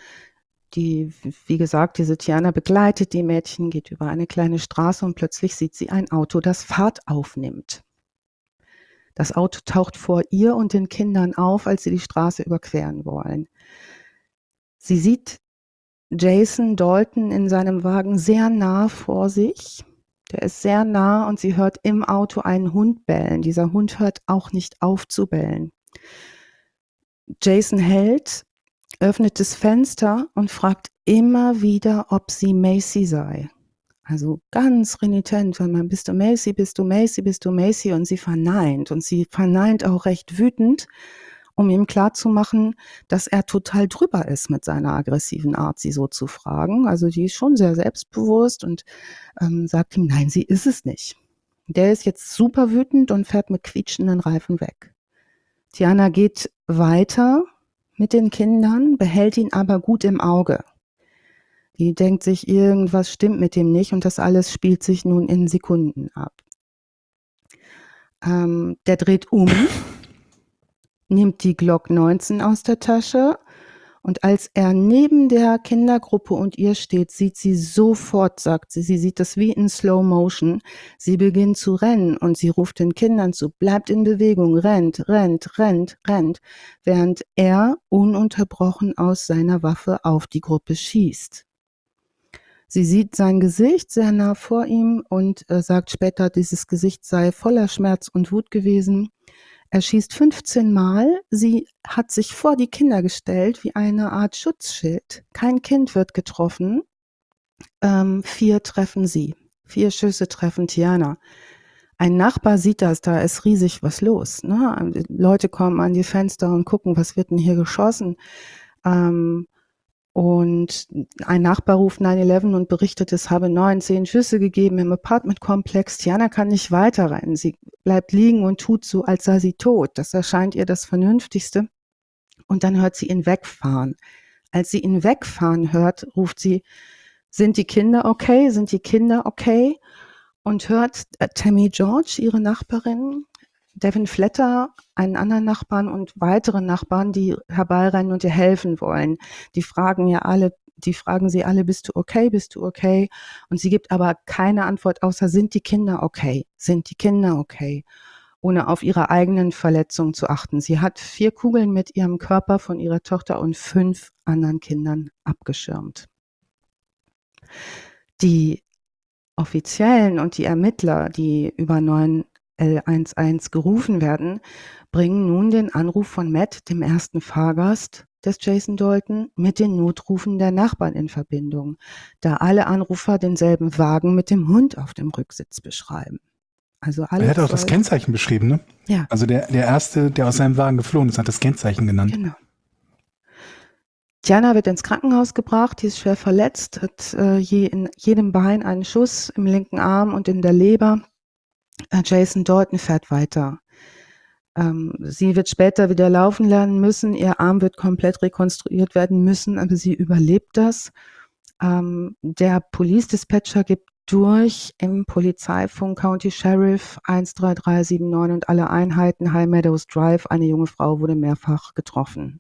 wie gesagt, diese Tiana begleitet die Mädchen, geht über eine kleine Straße und plötzlich sieht sie ein Auto, das Fahrt aufnimmt. Das Auto taucht vor ihr und den Kindern auf, als sie die Straße überqueren wollen. Sie sieht Jason Dalton in seinem Wagen sehr nah vor sich. Der ist sehr nah und sie hört im Auto einen Hund bellen. Dieser Hund hört auch nicht auf zu bellen. Jason hält, öffnet das Fenster und fragt immer wieder, ob sie Macy sei. Also ganz renitent, wenn man, bist du Macy, bist du Macy, bist du Macy? Und sie verneint. Und sie verneint auch recht wütend, um ihm klarzumachen, dass er total drüber ist mit seiner aggressiven Art, sie so zu fragen. Also die ist schon sehr selbstbewusst und sagt ihm, nein, sie ist es nicht. Der ist jetzt super wütend und fährt mit quietschenden Reifen weg. Tiana geht weiter mit den Kindern, behält ihn aber gut im Auge. Die denkt sich, irgendwas stimmt mit dem nicht und das alles spielt sich nun in Sekunden ab. Der dreht um, nimmt die Glock 19 aus der Tasche und als er neben der Kindergruppe und ihr steht, sieht sie sofort, sagt sie, sie sieht das wie in Slow Motion, sie beginnt zu rennen und sie ruft den Kindern zu, bleibt in Bewegung, rennt, rennt, rennt, rennt, während er ununterbrochen aus seiner Waffe auf die Gruppe schießt. Sie sieht sein Gesicht sehr nah vor ihm und sagt später, dieses Gesicht sei voller Schmerz und Wut gewesen. Er schießt 15 Mal. Sie hat sich vor die Kinder gestellt wie eine Art Schutzschild. Kein Kind wird getroffen. 4 treffen sie. 4 Schüsse treffen Tiana. Ein Nachbar sieht das, da ist riesig was los. Ne? Leute kommen an die Fenster und gucken, was wird denn hier geschossen. Und ein Nachbar ruft 911 und berichtet, es habe 19 Schüsse gegeben im Apartmentkomplex. Tiana kann nicht weiterrennen. Sie bleibt liegen und tut so, als sei sie tot. Das erscheint ihr das Vernünftigste. Und dann hört sie ihn wegfahren. Als sie ihn wegfahren hört, ruft sie, sind die Kinder okay? Sind die Kinder okay? Und hört Tammy George, ihre Nachbarin, Devin Fletter, einen anderen Nachbarn und weitere Nachbarn, die herbeirennen und ihr helfen wollen. Die fragen sie alle, bist du okay, bist du okay? Und sie gibt aber keine Antwort, außer sind die Kinder okay? Sind die Kinder okay? Ohne auf ihre eigenen Verletzungen zu achten. Sie hat 4 Kugeln mit ihrem Körper von ihrer Tochter und 5 anderen Kindern abgeschirmt. Die Offiziellen und die Ermittler, die über 911 gerufen werden, bringen nun den Anruf von Matt, dem ersten Fahrgast des Jason Dalton, mit den Notrufen der Nachbarn in Verbindung, da alle Anrufer denselben Wagen mit dem Hund auf dem Rücksitz beschreiben. Also alle Er hat auch das Kennzeichen beschrieben, ne? Ja. Also der Erste, der aus seinem Wagen geflohen ist, hat das Kennzeichen genannt. Genau. Tiana wird ins Krankenhaus gebracht, die ist schwer verletzt, hat in jedem Bein einen Schuss, im linken Arm und in der Leber. Jason Dalton fährt weiter. Sie wird später wieder laufen lernen müssen, ihr Arm wird komplett rekonstruiert werden müssen, aber sie überlebt das. Der Police Dispatcher gibt durch im Polizeifunk County Sheriff 13379 und alle Einheiten High Meadows Drive, eine junge Frau wurde mehrfach getroffen.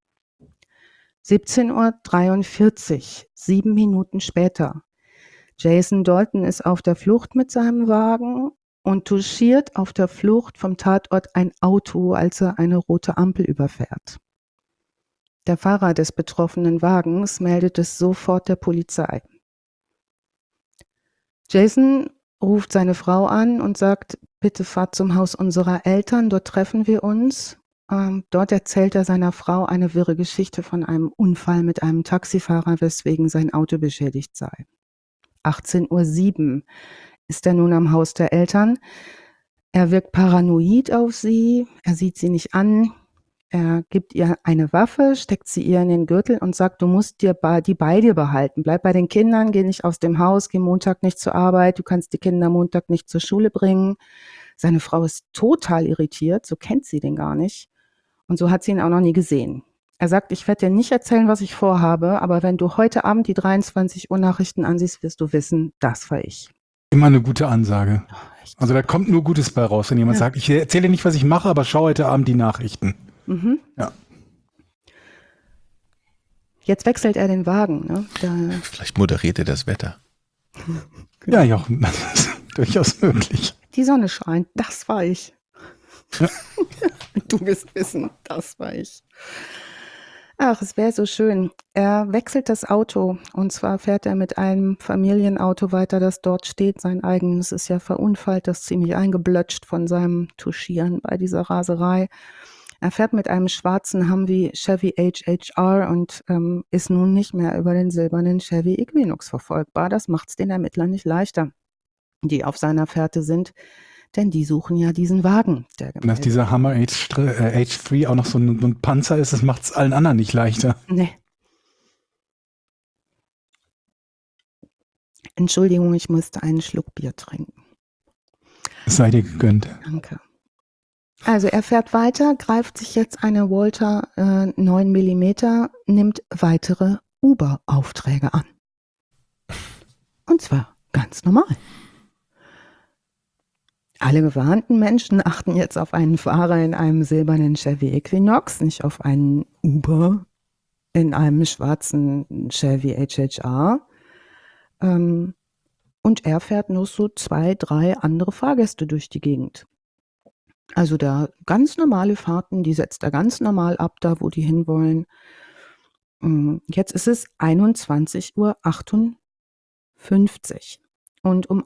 17:43 Uhr, 7 Minuten später. Jason Dalton ist auf der Flucht mit seinem Wagen und touchiert auf der Flucht vom Tatort ein Auto, als er eine rote Ampel überfährt. Der Fahrer des betroffenen Wagens meldet es sofort der Polizei. Jason ruft seine Frau an und sagt, bitte fahrt zum Haus unserer Eltern, dort treffen wir uns. Dort erzählt er seiner Frau eine wirre Geschichte von einem Unfall mit einem Taxifahrer, weswegen sein Auto beschädigt sei. 18:07 Uhr ist er nun am Haus der Eltern. Er wirkt paranoid auf sie, er sieht sie nicht an, er gibt ihr eine Waffe, steckt sie ihr in den Gürtel und sagt, du musst die bei dir behalten, bleib bei den Kindern, geh nicht aus dem Haus, geh Montag nicht zur Arbeit, du kannst die Kinder Montag nicht zur Schule bringen. Seine Frau ist total irritiert, so kennt sie den gar nicht und so hat sie ihn auch noch nie gesehen. Er sagt, ich werde dir nicht erzählen, was ich vorhabe, aber wenn du heute Abend die 23 Uhr Nachrichten ansiehst, wirst du wissen, das war ich. Immer eine gute Ansage. Also da kommt nur Gutes bei raus, wenn jemand sagt, ich erzähle nicht, was ich mache, aber schau heute Abend die Nachrichten. Mhm. Ja. Jetzt wechselt er den Wagen. Ne? Vielleicht moderiert er das Wetter. Ja, Jochen, das ist durchaus möglich. Die Sonne scheint, das war ich. Ja. Du wirst wissen, das war ich. Ach, es wäre so schön. Er wechselt das Auto und zwar fährt er mit einem Familienauto weiter, das dort steht. Sein eigenes ist ja verunfallt, das ist ziemlich eingeblötscht von seinem Touchieren bei dieser Raserei. Er fährt mit einem schwarzen Humvee Chevy HHR und ist nun nicht mehr über den silbernen Chevy Equinox verfolgbar. Das macht es den Ermittlern nicht leichter, die auf seiner Fährte sind, denn die suchen ja diesen Wagen. Und dass dieser Hummer H3 auch noch so ein Panzer ist, das macht es allen anderen nicht leichter. Nee. Entschuldigung, ich musste einen Schluck Bier trinken. Es sei dir gegönnt. Danke. Also er fährt weiter, greift sich jetzt eine Walter 9 mm, nimmt weitere Uber-Aufträge an. Und zwar ganz normal. Alle gewarnten Menschen achten jetzt auf einen Fahrer in einem silbernen Chevy Equinox, nicht auf einen Uber in einem schwarzen Chevy HHR. Und er fährt nur so 2, 3 andere Fahrgäste durch die Gegend. Also da ganz normale Fahrten, die setzt er ganz normal ab, da wo die hinwollen. Jetzt ist es 21:58 Uhr. Und um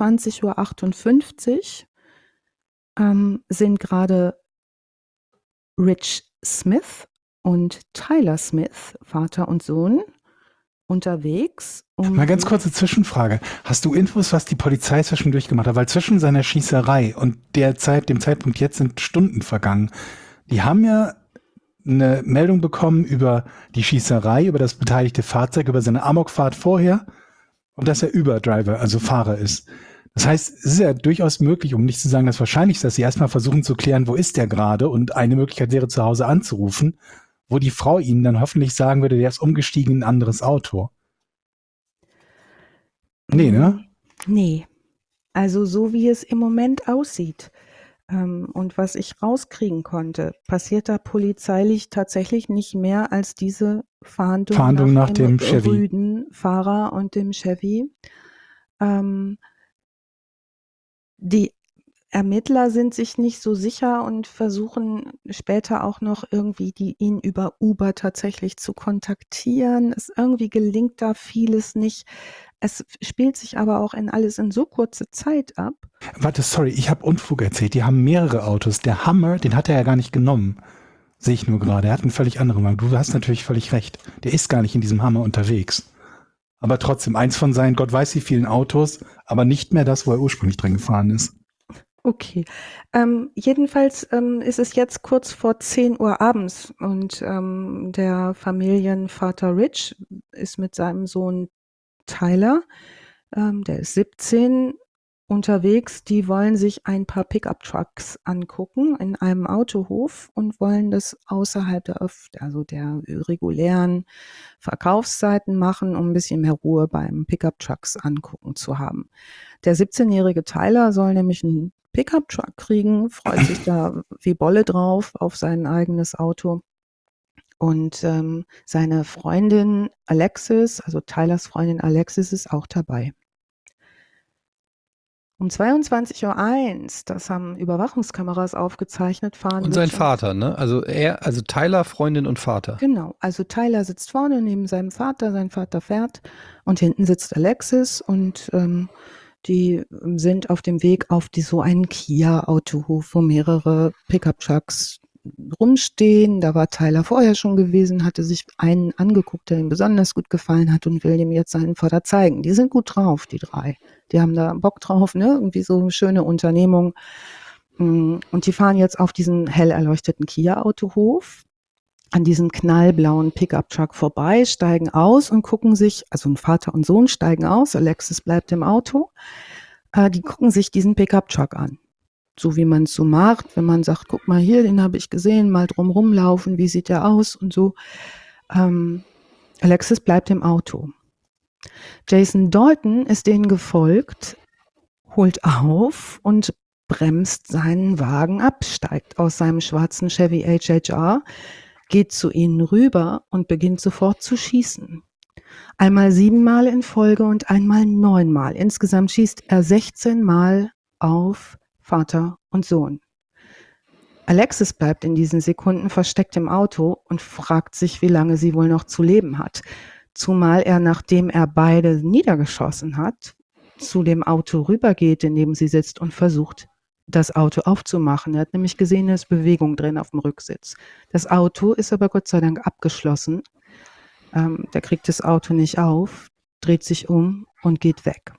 21:58 Uhr sind gerade Rich Smith und Tyler Smith, Vater und Sohn, unterwegs. Mal ganz kurze Zwischenfrage. Hast du Infos, was die Polizei zwischendurch gemacht hat? Weil zwischen seiner Schießerei und dem Zeitpunkt jetzt sind Stunden vergangen. Die haben ja eine Meldung bekommen über die Schießerei, über das beteiligte Fahrzeug, über seine Amokfahrt vorher und dass er Uber-Driver, also Fahrer ist. Das heißt, es ist ja durchaus möglich, um nicht zu sagen das Wahrscheinlichste, dass sie erstmal versuchen zu klären, wo ist der gerade, und eine Möglichkeit wäre, zu Hause anzurufen, wo die Frau ihnen dann hoffentlich sagen würde, der ist umgestiegen in ein anderes Auto. Nee, ne? Nee. Also so wie es im Moment aussieht und was ich rauskriegen konnte, passiert da polizeilich tatsächlich nicht mehr als diese Fahndung nach dem rüden Fahrer und dem Chevy. Die Ermittler sind sich nicht so sicher und versuchen später auch noch irgendwie ihn über Uber tatsächlich zu kontaktieren. Irgendwie gelingt da vieles nicht. Es spielt sich aber auch alles in so kurze Zeit ab. Warte, sorry, ich habe Unfug erzählt. Die haben mehrere Autos. Der Hummer, den hat er ja gar nicht genommen. Sehe ich nur gerade. Er hat einen völlig anderen Wagen. Du hast natürlich völlig recht. Der ist gar nicht in diesem Hummer unterwegs. Aber trotzdem, eins von seinen, Gott weiß wie vielen Autos, aber nicht mehr das, wo er ursprünglich drin gefahren ist. Okay. Jedenfalls ist es jetzt kurz vor 10 Uhr abends und der Familienvater Rich ist mit seinem Sohn Tyler, der ist 17, unterwegs. Die wollen sich ein paar Pickup-Trucks angucken in einem Autohof und wollen das außerhalb der regulären Verkaufszeiten machen, um ein bisschen mehr Ruhe beim Pickup-Trucks angucken zu haben. Der 17-jährige Tyler soll nämlich einen Pickup-Truck kriegen, freut sich da wie Bolle drauf auf sein eigenes Auto. Und seine Freundin Alexis, also Tylers Freundin Alexis, ist auch dabei. Um 22:01 Uhr, das haben Überwachungskameras aufgezeichnet, fahren. Und sein Vater, ne? Also Tyler, Freundin und Vater. Genau, also Tyler sitzt vorne neben seinem Vater, sein Vater fährt und hinten sitzt Alexis und die sind auf dem Weg auf so einen Kia-Autohof, wo mehrere Pickup-Trucks rumstehen. Da war Tyler vorher schon gewesen, hatte sich einen angeguckt, der ihm besonders gut gefallen hat und will dem jetzt seinen Vater zeigen. Die sind gut drauf, die drei. Die haben da Bock drauf, ne? Irgendwie so eine schöne Unternehmung. Und die fahren jetzt auf diesen hell erleuchteten Kia-Autohof an diesem knallblauen Pickup-Truck vorbei, steigen aus und gucken sich, also ein Vater und Sohn steigen aus, Alexis bleibt im Auto, die gucken sich diesen Pickup-Truck an. So wie man es so macht, wenn man sagt, guck mal hier, den habe ich gesehen, mal drum rumlaufen, wie sieht der aus und so. Alexis bleibt im Auto. Jason Dalton ist denen gefolgt, holt auf und bremst seinen Wagen ab, steigt aus seinem schwarzen Chevy HHR, geht zu ihnen rüber und beginnt sofort zu schießen. Einmal 7 Mal in Folge und einmal 9 Mal. Insgesamt schießt er 16 Mal auf Vater und Sohn. Alexis bleibt in diesen Sekunden versteckt im Auto und fragt sich, wie lange sie wohl noch zu leben hat. Zumal er, nachdem er beide niedergeschossen hat, zu dem Auto rübergeht, in dem sie sitzt und versucht, das Auto aufzumachen. Er hat nämlich gesehen, da ist Bewegung drin auf dem Rücksitz. Das Auto ist aber Gott sei Dank abgeschlossen. Der kriegt das Auto nicht auf, dreht sich um und geht weg.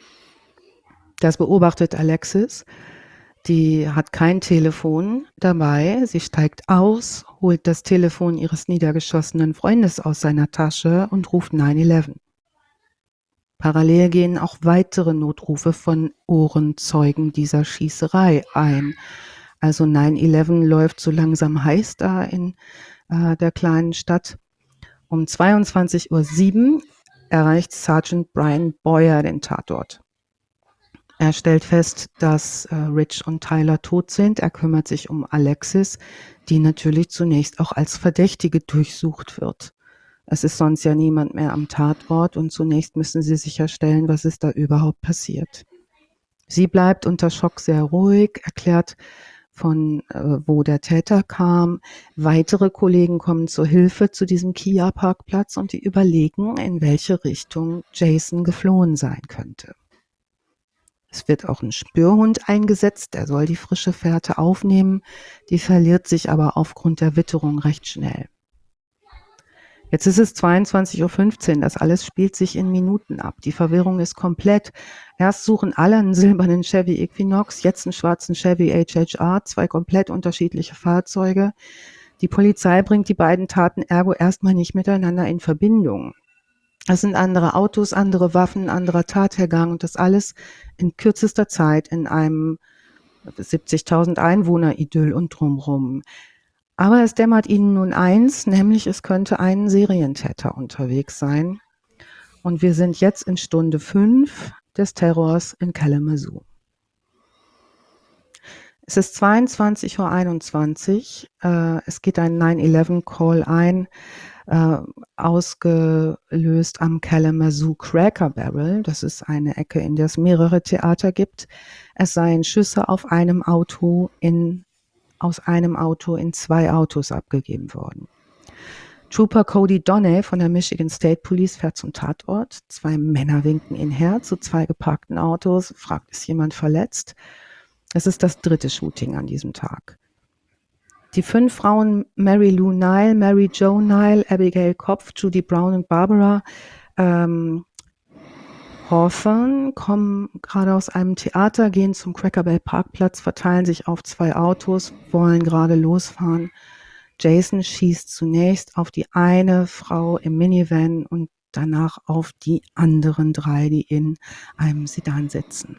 Das beobachtet Alexis. Die hat kein Telefon dabei. Sie steigt aus, holt das Telefon ihres niedergeschossenen Freundes aus seiner Tasche und ruft 911. Parallel gehen auch weitere Notrufe von Ohrenzeugen dieser Schießerei ein. Also 911 läuft so langsam heiß da in der kleinen Stadt. Um 22:07 Uhr erreicht Sergeant Brian Boyer den Tatort. Er stellt fest, dass Rich und Tyler tot sind. Er kümmert sich um Alexis, die natürlich zunächst auch als Verdächtige durchsucht wird. Es ist sonst ja niemand mehr am Tatort und zunächst müssen sie sicherstellen, was ist da überhaupt passiert. Sie bleibt unter Schock sehr ruhig, erklärt von wo der Täter kam. Weitere Kollegen kommen zur Hilfe zu diesem Kia-Parkplatz und die überlegen, in welche Richtung Jason geflohen sein könnte. Es wird auch ein Spürhund eingesetzt, der soll die frische Fährte aufnehmen, die verliert sich aber aufgrund der Witterung recht schnell. Jetzt ist es 22:15 Uhr, das alles spielt sich in Minuten ab. Die Verwirrung ist komplett. Erst suchen alle einen silbernen Chevy Equinox, jetzt einen schwarzen Chevy HHR, 2 komplett unterschiedliche Fahrzeuge. Die Polizei bringt die beiden Taten ergo erstmal nicht miteinander in Verbindung. Es sind andere Autos, andere Waffen, anderer Tathergang und das alles in kürzester Zeit in einem 70.000 Einwohner-Idyll und drumrum. Aber es dämmert ihnen nun eins, nämlich es könnte ein Serientäter unterwegs sein. Und wir sind jetzt in Stunde 5 des Terrors in Kalamazoo. Es ist 22:21 Uhr. Es geht ein 911-Call ein, ausgelöst am Kalamazoo Cracker Barrel. Das ist eine Ecke, in der es mehrere Theater gibt. Es seien Schüsse aus einem Auto in 2 Autos abgegeben worden. Trooper Cody Donnay von der Michigan State Police fährt zum Tatort. 2 Männer winken ihn her zu 2 geparkten Autos, fragt, ist jemand verletzt? Es ist das 3. Shooting an diesem Tag. Die 5 Frauen Mary Lou Nile, Mary Jo Nile, Abigail Kopf, Judy Brown und Barbara Hawthorne kommen gerade aus einem Theater, gehen zum Cracker Barrel Parkplatz, verteilen sich auf 2 Autos, wollen gerade losfahren. Jason schießt zunächst auf die eine Frau im Minivan und danach auf die anderen 3, die in einem Sedan sitzen.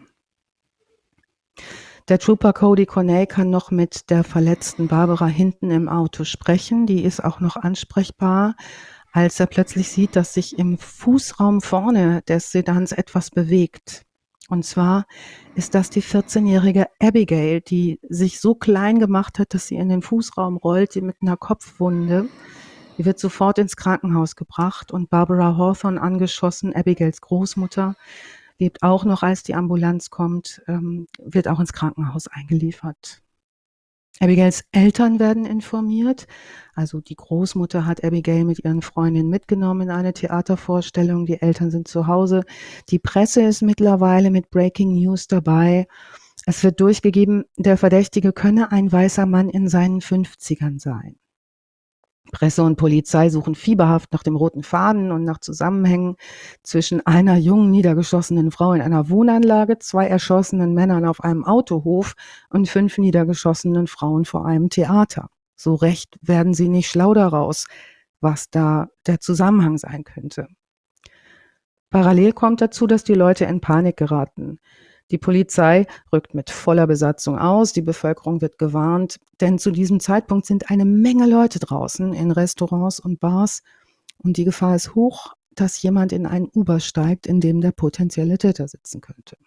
Der Trooper Cody Cornell kann noch mit der verletzten Barbara hinten im Auto sprechen. Die ist auch noch ansprechbar, als er plötzlich sieht, dass sich im Fußraum vorne des Sedans etwas bewegt. Und zwar ist das die 14-jährige Abigail, die sich so klein gemacht hat, dass sie in den Fußraum rollt, die mit einer Kopfwunde. Die wird sofort ins Krankenhaus gebracht und Barbara Hawthorne angeschossen, Abigails Großmutter, lebt auch noch, als die Ambulanz kommt, wird auch ins Krankenhaus eingeliefert. Abigails Eltern werden informiert. Also die Großmutter hat Abigail mit ihren Freundinnen mitgenommen in eine Theatervorstellung. Die Eltern sind zu Hause. Die Presse ist mittlerweile mit Breaking News dabei. Es wird durchgegeben, der Verdächtige könne ein weißer Mann in seinen 50ern sein. Presse und Polizei suchen fieberhaft nach dem roten Faden und nach Zusammenhängen zwischen einer jungen, niedergeschossenen Frau in einer Wohnanlage, 2 erschossenen Männern auf einem Autohof und 5 niedergeschossenen Frauen vor einem Theater. So recht werden sie nicht schlau daraus, was da der Zusammenhang sein könnte. Parallel kommt dazu, dass die Leute in Panik geraten. Die Polizei rückt mit voller Besatzung aus, die Bevölkerung wird gewarnt, denn zu diesem Zeitpunkt sind eine Menge Leute draußen in Restaurants und Bars und die Gefahr ist hoch, dass jemand in einen Uber steigt, in dem der potenzielle Täter sitzen könnte.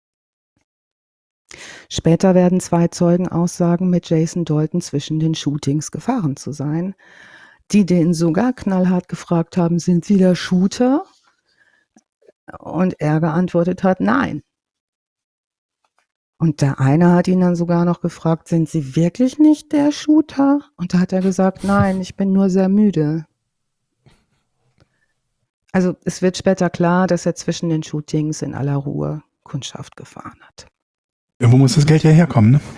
Später werden 2 Zeugen aussagen, mit Jason Dalton zwischen den Shootings gefahren zu sein, die den sogar knallhart gefragt haben, sind Sie der Shooter? Und er geantwortet hat, nein. Und der eine hat ihn dann sogar noch gefragt, sind Sie wirklich nicht der Shooter? Und da hat er gesagt, nein, ich bin nur sehr müde. Also es wird später klar, dass er zwischen den Shootings in aller Ruhe Kundschaft gefahren hat. Irgendwo muss das Geld ja herkommen, ne?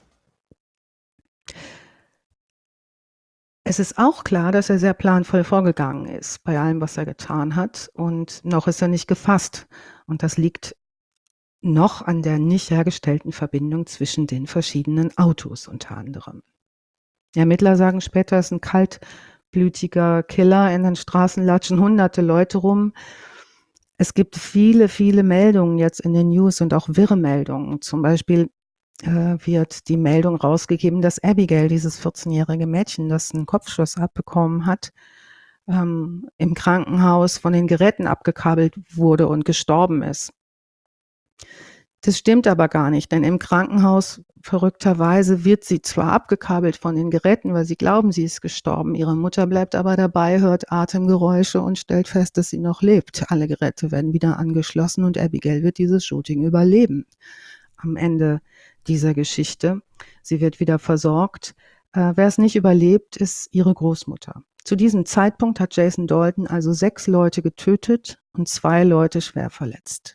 Es ist auch klar, dass er sehr planvoll vorgegangen ist bei allem, was er getan hat. Und noch ist er nicht gefasst. Und das liegt noch an der nicht hergestellten Verbindung zwischen den verschiedenen Autos unter anderem. Ermittler sagen später, es ist ein kaltblütiger Killer. In den Straßen latschen hunderte Leute rum. Es gibt viele, viele Meldungen jetzt in den News und auch wirre Meldungen. Zum Beispiel wird die Meldung rausgegeben, dass Abigail, dieses 14-jährige Mädchen, das einen Kopfschuss abbekommen hat, im Krankenhaus von den Geräten abgekabelt wurde und gestorben ist. Das stimmt aber gar nicht, denn im Krankenhaus, verrückterweise, wird sie zwar abgekabelt von den Geräten, weil sie glauben, sie ist gestorben. Ihre Mutter bleibt aber dabei, hört Atemgeräusche und stellt fest, dass sie noch lebt. Alle Geräte werden wieder angeschlossen und Abigail wird dieses Shooting überleben. Am Ende dieser Geschichte. Sie wird wieder versorgt. Wer es nicht überlebt, ist ihre Großmutter. Zu diesem Zeitpunkt hat Jason Dalton also 6 Leute getötet und 2 Leute schwer verletzt.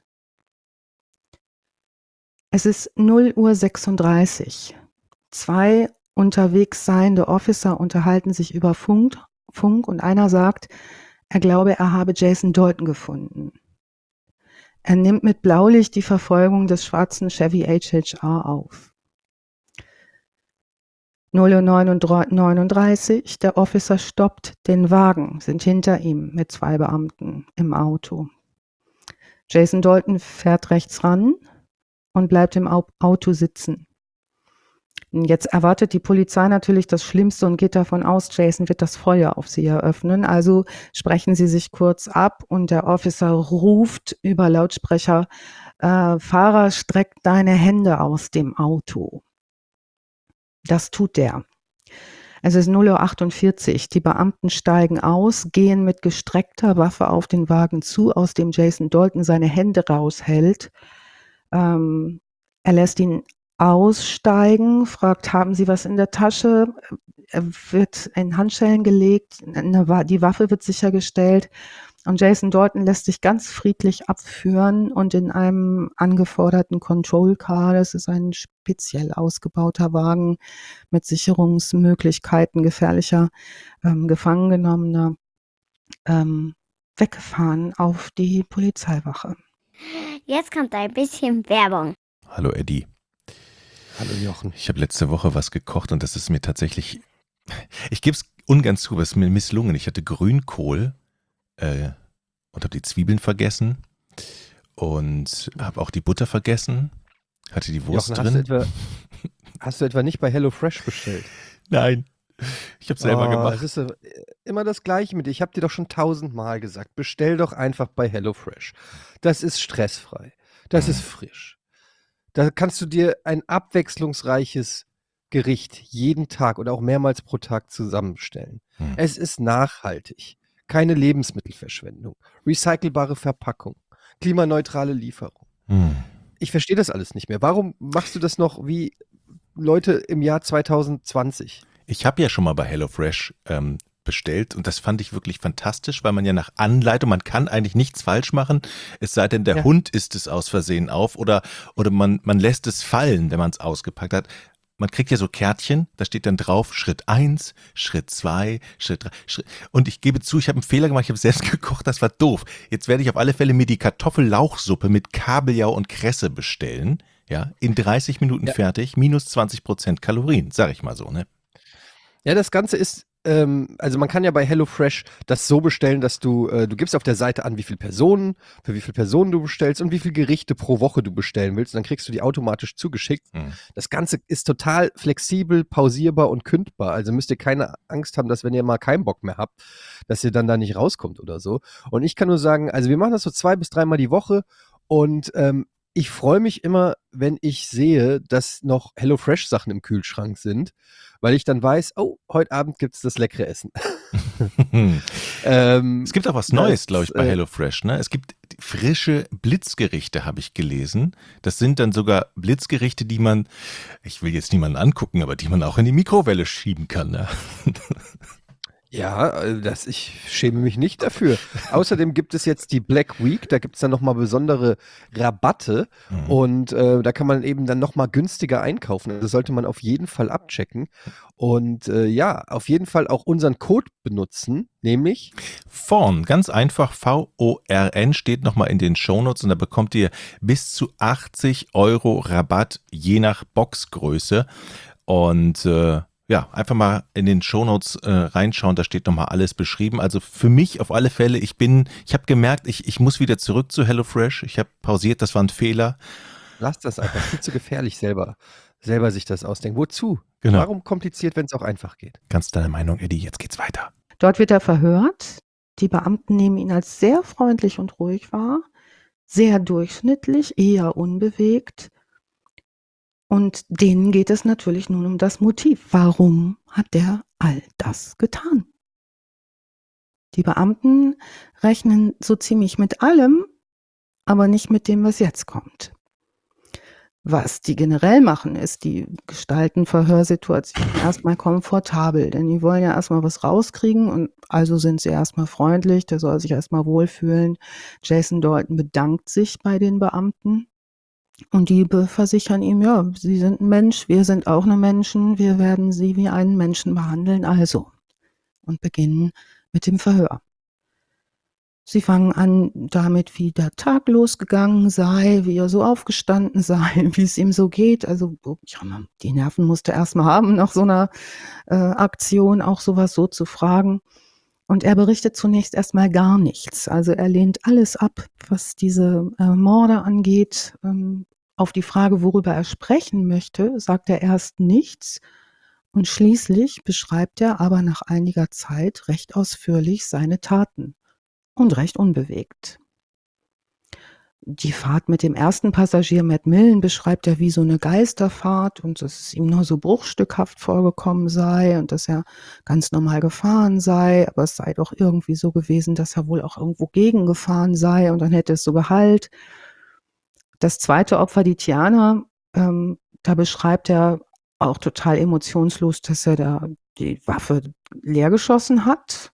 Es ist 0:36 Uhr. 2 unterwegs seiende Officer unterhalten sich über Funk und einer sagt, er glaube, er habe Jason Dalton gefunden. Er nimmt mit Blaulicht die Verfolgung des schwarzen Chevy HHR auf. 0:39 Uhr, der Officer stoppt den Wagen, sind hinter ihm mit 2 Beamten im Auto. Jason Dalton fährt rechts ran und bleibt im Auto sitzen. Jetzt erwartet die Polizei natürlich das Schlimmste und geht davon aus, Jason wird das Feuer auf sie eröffnen. Also sprechen sie sich kurz ab und der Officer ruft über Lautsprecher, Fahrer, streck deine Hände aus dem Auto. Das tut der. Es ist 0:48 Uhr. Die Beamten steigen aus, gehen mit gestreckter Waffe auf den Wagen zu, aus dem Jason Dalton seine Hände raushält. Er lässt ihn aussteigen, fragt, haben Sie was in der Tasche? Er wird in Handschellen gelegt, die Waffe wird sichergestellt und Jason Dalton lässt sich ganz friedlich abführen und in einem angeforderten Control Car, das ist ein speziell ausgebauter Wagen mit Sicherungsmöglichkeiten gefährlicher Gefangengenommener, weggefahren auf die Polizeiwache. Jetzt kommt ein bisschen Werbung. Hallo Eddie. Hallo Jochen. Ich habe letzte Woche was gekocht und das ist mir tatsächlich, ich gebe es ungern zu, aber es ist mir misslungen. Ich hatte Grünkohl und habe die Zwiebeln vergessen und habe auch die Butter vergessen, hatte die Wurst Jochen, drin. Hast du etwa nicht bei HelloFresh bestellt? Nein, ich habe selber gemacht. Es ist immer das Gleiche mit dir. Ich habe dir doch schon 1000-mal gesagt, bestell doch einfach bei HelloFresh. Das ist stressfrei. Das ist frisch. Da kannst du dir ein abwechslungsreiches Gericht jeden Tag oder auch mehrmals pro Tag zusammenstellen. Es ist nachhaltig. Keine Lebensmittelverschwendung. Recycelbare Verpackung. Klimaneutrale Lieferung. Ich verstehe das alles nicht mehr. Warum machst du das noch wie Leute im Jahr 2020? Ich habe ja schon mal bei HelloFresh bestellt und das fand ich wirklich fantastisch, weil man ja nach Anleitung, man kann eigentlich nichts falsch machen, es sei denn, der Hund isst es aus Versehen auf oder man lässt es fallen, wenn man es ausgepackt hat. Man kriegt ja so Kärtchen, da steht dann drauf Schritt 1, Schritt 2, Schritt 3. Und ich gebe zu, ich habe einen Fehler gemacht, ich habe selbst gekocht, das war doof. Jetzt werde ich auf alle Fälle mir die Kartoffellauchsuppe mit Kabeljau und Kresse bestellen. Ja, in 30 Minuten fertig, minus 20% Kalorien, sag ich mal so, ne? Ja, das Ganze ist, also man kann ja bei HelloFresh das so bestellen, dass du gibst auf der Seite an, für wie viele Personen du bestellst und wie viele Gerichte pro Woche du bestellen willst. Und dann kriegst du die automatisch zugeschickt. Das Ganze ist total flexibel, pausierbar und kündbar. Also müsst ihr keine Angst haben, dass wenn ihr mal keinen Bock mehr habt, dass ihr dann da nicht rauskommt oder so. Und ich kann nur sagen, also wir machen das so 2 bis 3 Mal die Woche und ich freue mich immer, wenn ich sehe, dass noch HelloFresh-Sachen im Kühlschrank sind, weil ich dann weiß, oh, heute Abend gibt es das leckere Essen. Es gibt auch was Neues, glaube ich, bei HelloFresh. Ne? Es gibt frische Blitzgerichte, habe ich gelesen. Das sind dann sogar Blitzgerichte, die man, ich will jetzt niemanden angucken, aber die man auch in die Mikrowelle schieben kann. Ne? Ja, ich schäme mich nicht dafür. Außerdem gibt es jetzt die Black Week, da gibt es dann nochmal besondere Rabatte und da kann man eben dann nochmal günstiger einkaufen. Also sollte man auf jeden Fall abchecken und auf jeden Fall auch unseren Code benutzen, nämlich Vorn, ganz einfach, VORN steht nochmal in den Shownotes und da bekommt ihr bis zu 80 € Rabatt, je nach Boxgröße und einfach mal in den Shownotes reinschauen, da steht nochmal alles beschrieben. Also für mich auf alle Fälle, ich habe gemerkt, ich muss wieder zurück zu HelloFresh. Ich habe pausiert, das war ein Fehler. Lass das einfach, viel zu gefährlich selber sich das ausdenken. Wozu? Genau. Warum kompliziert, wenn es auch einfach geht? Ganz deine Meinung, Eddie, jetzt geht's weiter. Dort wird er verhört. Die Beamten nehmen ihn als sehr freundlich und ruhig wahr, sehr durchschnittlich, eher unbewegt. Und denen geht es natürlich nun um das Motiv. Warum hat der all das getan? Die Beamten rechnen so ziemlich mit allem, aber nicht mit dem, was jetzt kommt. Was die generell machen, ist, die gestalten Verhörsituationen erstmal komfortabel, denn die wollen ja erstmal was rauskriegen und also sind sie erstmal freundlich, der soll sich erstmal wohlfühlen. Jason Dalton bedankt sich bei den Beamten. Und die versichern ihm, ja, sie sind ein Mensch, wir sind auch eine Menschen, wir werden sie wie einen Menschen behandeln, also. Und beginnen mit dem Verhör. Sie fangen an damit, wie der Tag losgegangen sei, wie er so aufgestanden sei, wie es ihm so geht. Also die Nerven musste er erstmal haben, nach so einer Aktion auch sowas so zu fragen. Und er berichtet zunächst erstmal gar nichts. Also er lehnt alles ab, was diese Morde angeht. Auf die Frage, worüber er sprechen möchte, sagt er erst nichts. Und schließlich beschreibt er aber nach einiger Zeit recht ausführlich seine Taten. Und recht unbewegt. Die Fahrt mit dem ersten Passagier, Matt Millen, beschreibt er wie so eine Geisterfahrt und dass es ihm nur so bruchstückhaft vorgekommen sei und dass er ganz normal gefahren sei, aber es sei doch irgendwie so gewesen, dass er wohl auch irgendwo gegengefahren sei und dann hätte es so Gehalt. Das zweite Opfer, die Tiana, da beschreibt er auch total emotionslos, dass er da die Waffe leer geschossen hat.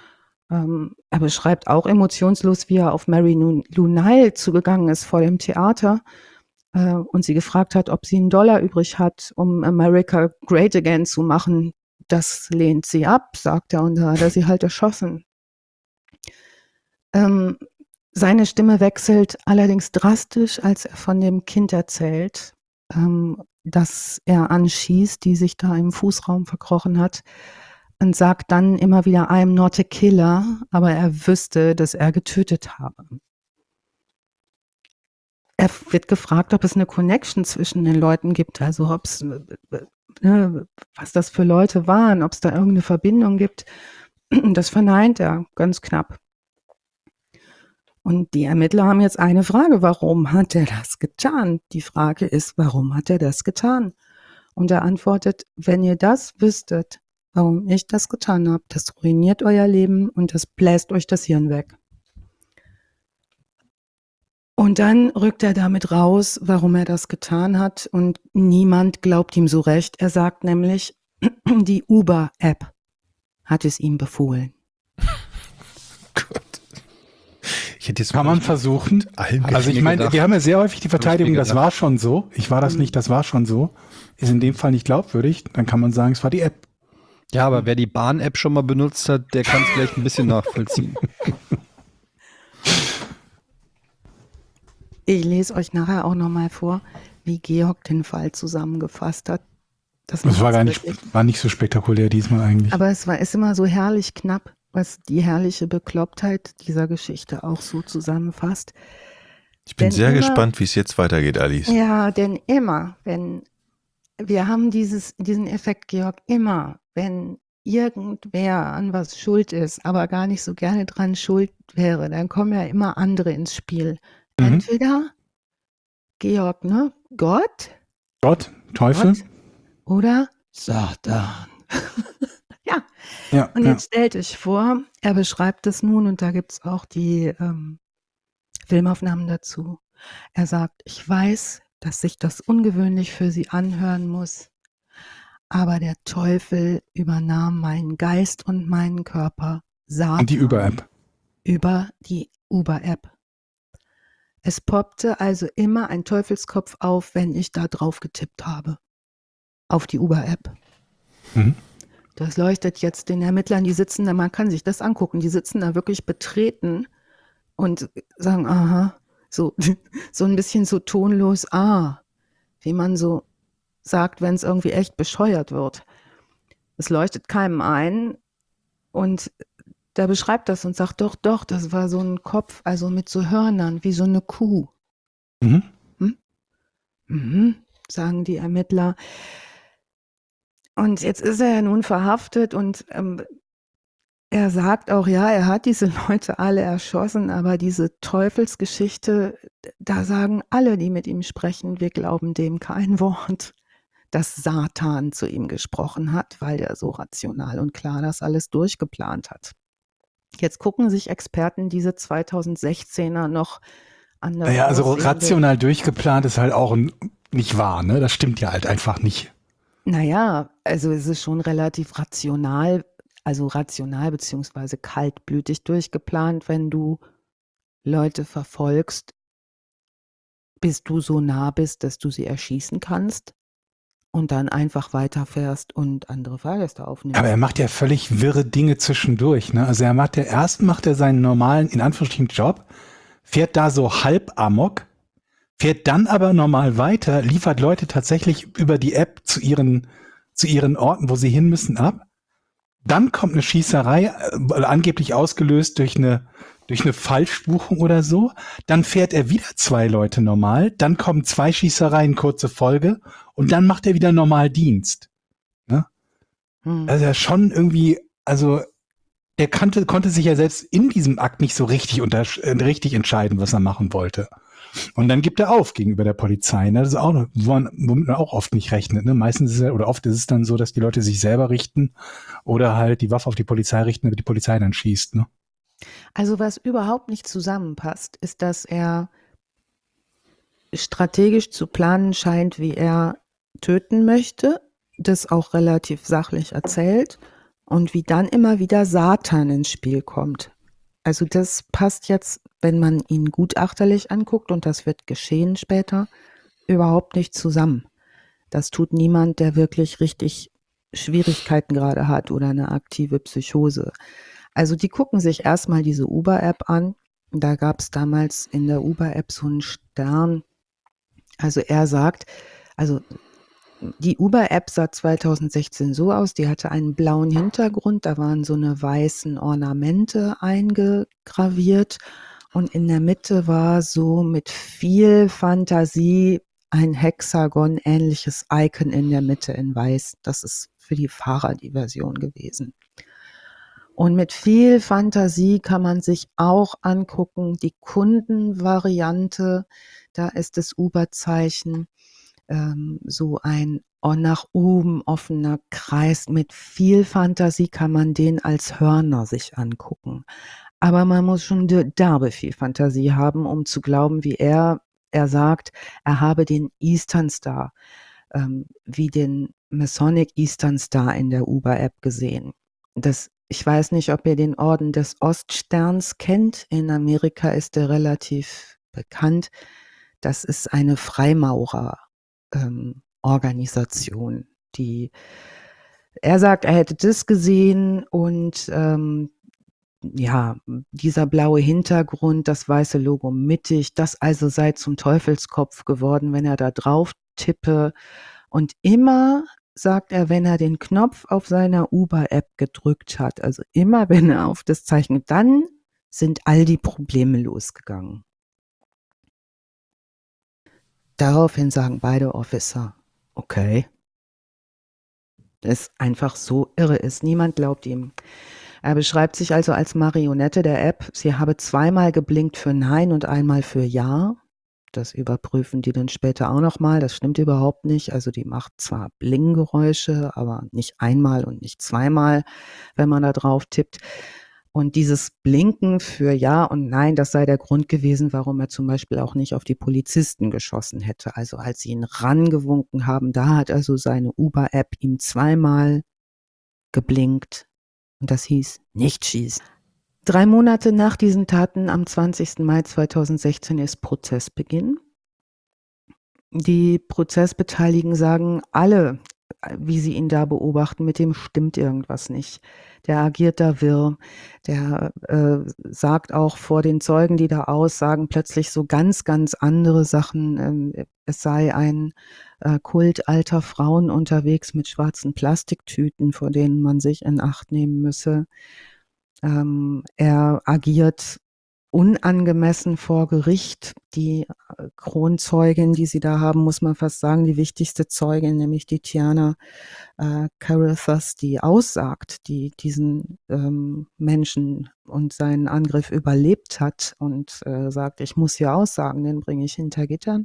Er beschreibt auch emotionslos, wie er auf Mary Lou Nile zugegangen ist vor dem Theater und sie gefragt hat, ob sie $1 übrig hat, um America Great Again zu machen. Das lehnt sie ab, sagt er, und da hat er sie halt erschossen. Seine Stimme wechselt allerdings drastisch, als er von dem Kind erzählt, das er anschießt, die sich da im Fußraum verkrochen hat. Und sagt dann immer wieder, I'm not a killer, aber er wüsste, dass er getötet habe. Er wird gefragt, ob es eine Connection zwischen den Leuten gibt, also ob es, was das für Leute waren, ob es da irgendeine Verbindung gibt. Das verneint er ganz knapp. Und die Ermittler haben jetzt eine Frage, warum hat er das getan? Die Frage ist, warum hat er das getan? Und er antwortet, wenn ihr das wüsstet, warum ich das getan habe, das ruiniert euer Leben und das bläst euch das Hirn weg. Und dann rückt er damit raus, warum er das getan hat und niemand glaubt ihm so recht. Er sagt nämlich, die Uber-App hat es ihm befohlen. Gott. Kann man versuchen. Also ich meine, wir haben ja sehr häufig die Verteidigung, das war schon so. Ich war das nicht, das war schon so. Ist in dem Fall nicht glaubwürdig. Dann kann man sagen, es war die App. Ja, aber wer die Bahn-App schon mal benutzt hat, der kann es vielleicht ein bisschen nachvollziehen. Ich lese euch nachher auch nochmal vor, wie Georg den Fall zusammengefasst hat. Das war nicht so spektakulär diesmal eigentlich. Aber es ist immer so herrlich knapp, was die herrliche Beklopptheit dieser Geschichte auch so zusammenfasst. Ich bin sehr gespannt, wie es jetzt weitergeht, Alice. Ja, denn immer, wenn wir haben diesen Effekt, Georg, immer, wenn irgendwer an was schuld ist, aber gar nicht so gerne dran schuld wäre, dann kommen ja immer andere ins Spiel. Entweder Georg, ne? Gott, Teufel. Gott, oder Satan. Ja. Und jetzt stellt euch vor, er beschreibt es nun und da gibt es auch die Filmaufnahmen dazu. Er sagt, ich weiß, dass sich das ungewöhnlich für Sie anhören muss, aber der Teufel übernahm meinen Geist und meinen Körper. Und die Uber-App. Über die Uber-App. Es poppte also immer ein Teufelskopf auf, wenn ich da drauf getippt habe. Auf die Uber-App. Mhm. Das leuchtet jetzt den Ermittlern, die sitzen da, man kann sich das angucken, die sitzen da wirklich betreten und sagen, aha, so ein bisschen so tonlos, wie man so sagt, wenn es irgendwie echt bescheuert wird. Es leuchtet keinem ein und der beschreibt das und sagt, doch, das war so ein Kopf, also mit so Hörnern, wie so eine Kuh. Mhm. Sagen die Ermittler. Und jetzt ist er ja nun verhaftet und er sagt auch, ja, er hat diese Leute alle erschossen, aber diese Teufelsgeschichte, da sagen alle, die mit ihm sprechen, wir glauben dem kein Wort, dass Satan zu ihm gesprochen hat, weil er so rational und klar das alles durchgeplant hat. Jetzt gucken sich Experten diese 2016er noch anders Naja, also aussehende- rational durchgeplant ist halt auch nicht wahr, ne? Das stimmt ja halt einfach nicht. Naja, also es ist schon relativ rational beziehungsweise kaltblütig durchgeplant, wenn du Leute verfolgst, bis du so nah bist, dass du sie erschießen kannst und dann einfach weiterfährst und andere Fahrgäste aufnimmst. Aber er macht ja völlig wirre Dinge zwischendurch, ne? Also erst macht er seinen normalen, in Anführungsstrichen, Job, fährt da so halb amok, fährt dann aber normal weiter, liefert Leute tatsächlich über die App zu ihren Orten, wo sie hin müssen, ab. Dann kommt eine Schießerei, angeblich ausgelöst durch eine Falschbuchung oder so. Dann fährt er wieder 2 Leute normal. Dann kommen 2 Schießereien, kurze Folge. Und dann macht er wieder normal Dienst. Ne? Also er schon irgendwie, also er konnte sich ja selbst in diesem Akt nicht so richtig entscheiden, was er machen wollte. Und dann gibt er auf gegenüber der Polizei. Ne? Das ist auch, womit man auch oft nicht rechnet. Ne? Meistens ist es, oder oft ist es dann so, dass die Leute sich selber richten oder halt die Waffe auf die Polizei richten, damit die Polizei dann schießt. Ne? Also was überhaupt nicht zusammenpasst, ist, dass er strategisch zu planen scheint, wie er töten möchte, das auch relativ sachlich erzählt und wie dann immer wieder Satan ins Spiel kommt. Also das passt jetzt, wenn man ihn gutachterlich anguckt, und das wird geschehen später, überhaupt nicht zusammen. Das tut niemand, der wirklich richtig Schwierigkeiten gerade hat oder eine aktive Psychose. Also die gucken sich erstmal diese Uber-App an. Da gab es damals in der Uber-App so einen Stern. Also er sagt, also die Uber-App sah 2016 so aus, die hatte einen blauen Hintergrund, da waren so eine weißen Ornamente eingegraviert und in der Mitte war so mit viel Fantasie ein Hexagon-ähnliches Icon in der Mitte in weiß. Das ist für die Fahrer die Version gewesen. Und mit viel Fantasie kann man sich auch angucken, die Kundenvariante, da ist das Uber-Zeichen so ein nach oben offener Kreis. Mit viel Fantasie kann man den als Hörner sich angucken. Aber man muss schon derbe viel Fantasie haben, um zu glauben, wie er sagt, er habe den Eastern Star, wie den Masonic Eastern Star in der Uber-App gesehen. Ich weiß nicht, ob ihr den Orden des Oststerns kennt. In Amerika ist der relativ bekannt. Das ist eine Freimaurer-Organisation, er sagt, er hätte das gesehen und ja, dieser blaue Hintergrund, das weiße Logo mittig, das also sei zum Teufelskopf geworden, wenn er da drauf tippe. Und immer, sagt er, wenn er den Knopf auf seiner Uber-App gedrückt hat, also immer wenn er auf das Zeichen, dann sind all die Probleme losgegangen. Daraufhin sagen beide Officer, okay, das einfach so irre ist. Niemand glaubt ihm. Er beschreibt sich also als Marionette der App. Sie habe 2-mal geblinkt für Nein und einmal für Ja. Das überprüfen die dann später auch nochmal. Das stimmt überhaupt nicht. Also die macht zwar Bling-Geräusche, aber nicht einmal und nicht 2-mal, wenn man da drauf tippt. Und dieses Blinken für Ja und Nein, das sei der Grund gewesen, warum er zum Beispiel auch nicht auf die Polizisten geschossen hätte. Also als sie ihn rangewunken haben, da hat also seine Uber-App ihm zweimal geblinkt. Und das hieß, nicht schießen. 3 Monate nach diesen Taten, am 20. Mai 2016, ist Prozessbeginn. Die Prozessbeteiligten sagen alle, wie sie ihn da beobachten, mit dem stimmt irgendwas nicht. Der agiert da wirr, der sagt auch vor den Zeugen, die da aussagen, plötzlich so ganz, ganz andere Sachen. Es sei ein Kult alter Frauen unterwegs mit schwarzen Plastiktüten, vor denen man sich in Acht nehmen müsse. Er agiert unangemessen vor Gericht. Die Kronzeugin, die sie da haben, muss man fast sagen, die wichtigste Zeugin, nämlich die Tiana Carruthers, die aussagt, die diesen Menschen und seinen Angriff überlebt hat und sagt, ich muss hier aussagen, den bringe ich hinter Gittern.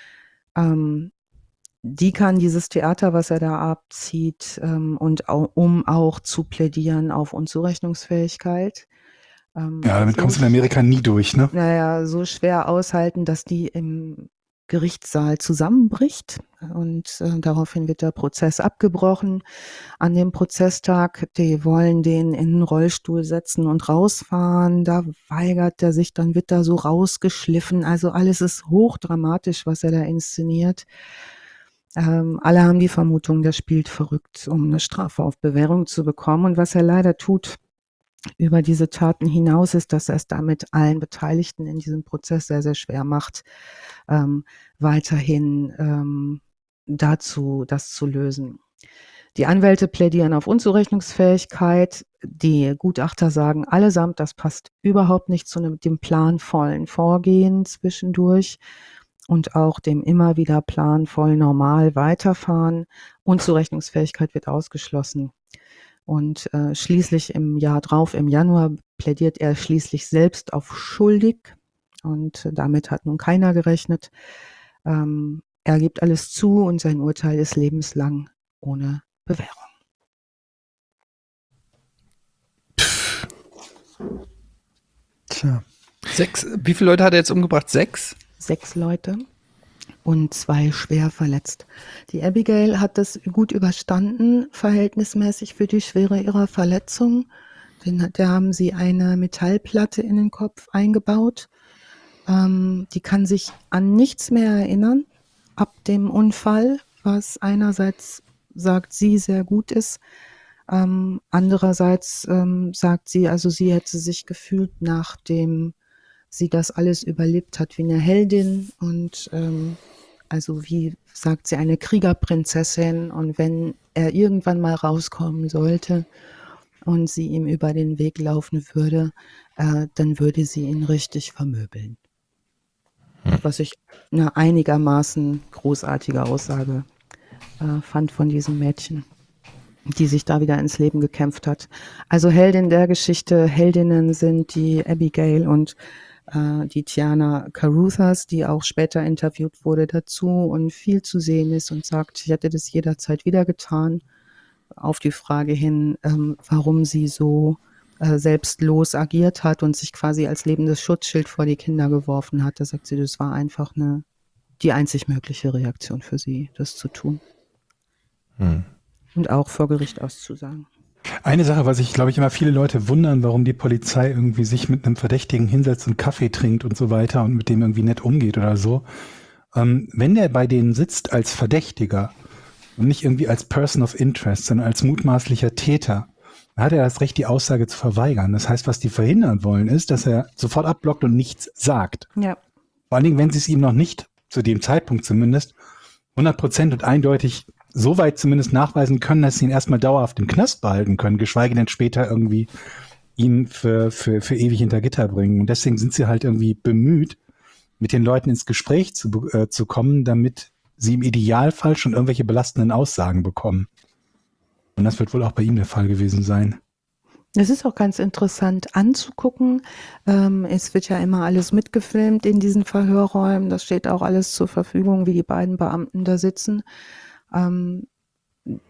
Die kann dieses Theater, was er da abzieht, und um auch zu plädieren auf Unzurechnungsfähigkeit. Ja, damit kommst du in Amerika nie durch, ne? Naja, so schwer aushalten, dass die im Gerichtssaal zusammenbricht. Und daraufhin wird der Prozess abgebrochen. An dem Prozesstag, die wollen den in einen Rollstuhl setzen und rausfahren. Da weigert er sich, dann wird da so rausgeschliffen. Also alles ist hochdramatisch, was er da inszeniert. Alle haben die Vermutung, der spielt verrückt, um eine Strafe auf Bewährung zu bekommen. Und was er leider tut über diese Taten hinaus, ist, dass er es damit allen Beteiligten in diesem Prozess sehr, sehr schwer macht, weiterhin dazu das zu lösen. Die Anwälte plädieren auf Unzurechnungsfähigkeit. Die Gutachter sagen allesamt, das passt überhaupt nicht zu dem planvollen Vorgehen zwischendurch und auch dem immer wieder planvoll normal weiterfahren. Unzurechnungsfähigkeit wird ausgeschlossen. Und schließlich im Jahr drauf, im Januar, plädiert er schließlich selbst auf schuldig. Und damit hat nun keiner gerechnet. Er gibt alles zu und sein Urteil ist lebenslang ohne Bewährung. Tja. Wie viele Leute hat er jetzt umgebracht? 6? 6 Leute und 2 schwer verletzt. Die Abigail hat das gut überstanden, verhältnismäßig für die Schwere ihrer Verletzung. Da haben sie eine Metallplatte in den Kopf eingebaut. Die kann sich an nichts mehr erinnern ab dem Unfall, was einerseits sagt sie sehr gut ist. Andererseits sagt sie, also sie hätte sich gefühlt, nachdem sie das alles überlebt hat, wie eine Heldin und also wie, sagt sie, eine Kriegerprinzessin. Und wenn er irgendwann mal rauskommen sollte und sie ihm über den Weg laufen würde, dann würde sie ihn richtig vermöbeln. Was ich eine einigermaßen großartige Aussage fand von diesem Mädchen, die sich da wieder ins Leben gekämpft hat. Also Heldin der Geschichte, Heldinnen sind die Abigail und die Tiana Carruthers, die auch später interviewt wurde dazu und viel zu sehen ist und sagt, ich hätte das jederzeit wieder getan. Auf die Frage hin, warum sie so selbstlos agiert hat und sich quasi als lebendes Schutzschild vor die Kinder geworfen hat, da sagt sie, das war einfach die einzig mögliche Reaktion für sie, das zu tun. Und auch vor Gericht auszusagen. Eine Sache, was ich, glaube ich, immer viele Leute wundern, warum die Polizei irgendwie sich mit einem Verdächtigen hinsetzt und Kaffee trinkt und so weiter und mit dem irgendwie nett umgeht oder so. Wenn der bei denen sitzt als Verdächtiger und nicht irgendwie als Person of Interest, sondern als mutmaßlicher Täter, dann hat er das Recht, die Aussage zu verweigern. Das heißt, was die verhindern wollen, ist, dass er sofort abblockt und nichts sagt. Ja. Vor allen Dingen, wenn sie es ihm noch nicht, zu dem Zeitpunkt zumindest, 100% und eindeutig so weit zumindest nachweisen können, dass sie ihn erstmal dauerhaft im Knast behalten können, geschweige denn später irgendwie ihn für ewig hinter Gitter bringen. Und deswegen sind sie halt irgendwie bemüht, mit den Leuten ins Gespräch zu kommen, damit sie im Idealfall schon irgendwelche belastenden Aussagen bekommen. Und das wird wohl auch bei ihm der Fall gewesen sein. Es ist auch ganz interessant anzugucken. Es wird ja immer alles mitgefilmt in diesen Verhörräumen. Das steht auch alles zur Verfügung, wie die beiden Beamten da sitzen.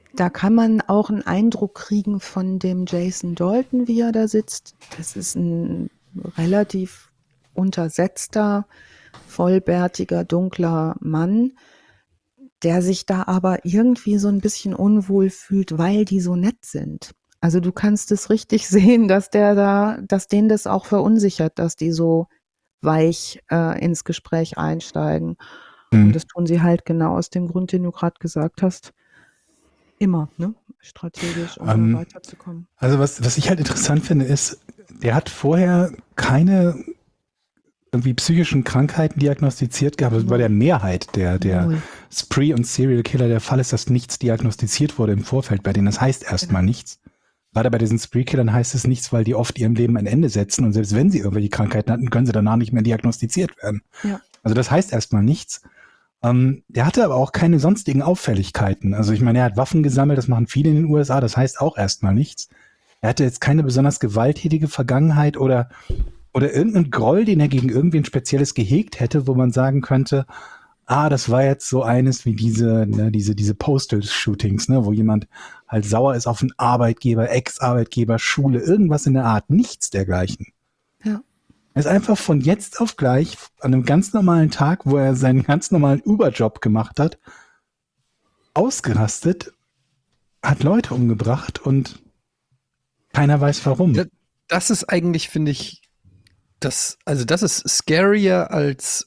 Da kann man auch einen Eindruck kriegen von dem Jason Dalton, wie er da sitzt. Das ist ein relativ untersetzter, vollbärtiger, dunkler Mann, der sich da aber irgendwie so ein bisschen unwohl fühlt, weil die so nett sind. Also du kannst es richtig sehen, dass den das auch verunsichert, dass die so weich ins Gespräch einsteigen. Und das tun sie halt genau aus dem Grund, den du gerade gesagt hast. Immer, ne? Strategisch, um da weiterzukommen. Also was ich halt interessant finde, ist, der hat vorher keine irgendwie psychischen Krankheiten diagnostiziert gehabt. Also bei der Mehrheit der Spree- und Serial Killer der Fall ist, dass nichts diagnostiziert wurde im Vorfeld bei denen. Das heißt erstmal nichts. Gerade bei diesen Spree-Killern heißt es nichts, weil die oft ihrem Leben ein Ende setzen und selbst wenn sie irgendwelche Krankheiten hatten, können sie danach nicht mehr diagnostiziert werden. Ja. Also das heißt erstmal nichts. Der hatte aber auch keine sonstigen Auffälligkeiten. Also ich meine, er hat Waffen gesammelt, das machen viele in den USA, das heißt auch erstmal nichts. Er hatte jetzt keine besonders gewalttätige Vergangenheit oder irgendeinen Groll, den er gegen irgendwen Spezielles gehegt hätte, wo man sagen könnte, das war jetzt so eines wie diese Postal-Shootings, ne, wo jemand halt sauer ist auf einen Arbeitgeber, Ex-Arbeitgeber, Schule, irgendwas in der Art, nichts dergleichen. Ja. Er ist einfach von jetzt auf gleich an einem ganz normalen Tag, wo er seinen ganz normalen Uber-Job gemacht hat, ausgerastet, hat Leute umgebracht und keiner weiß warum. Das ist eigentlich, finde ich, das ist scarier als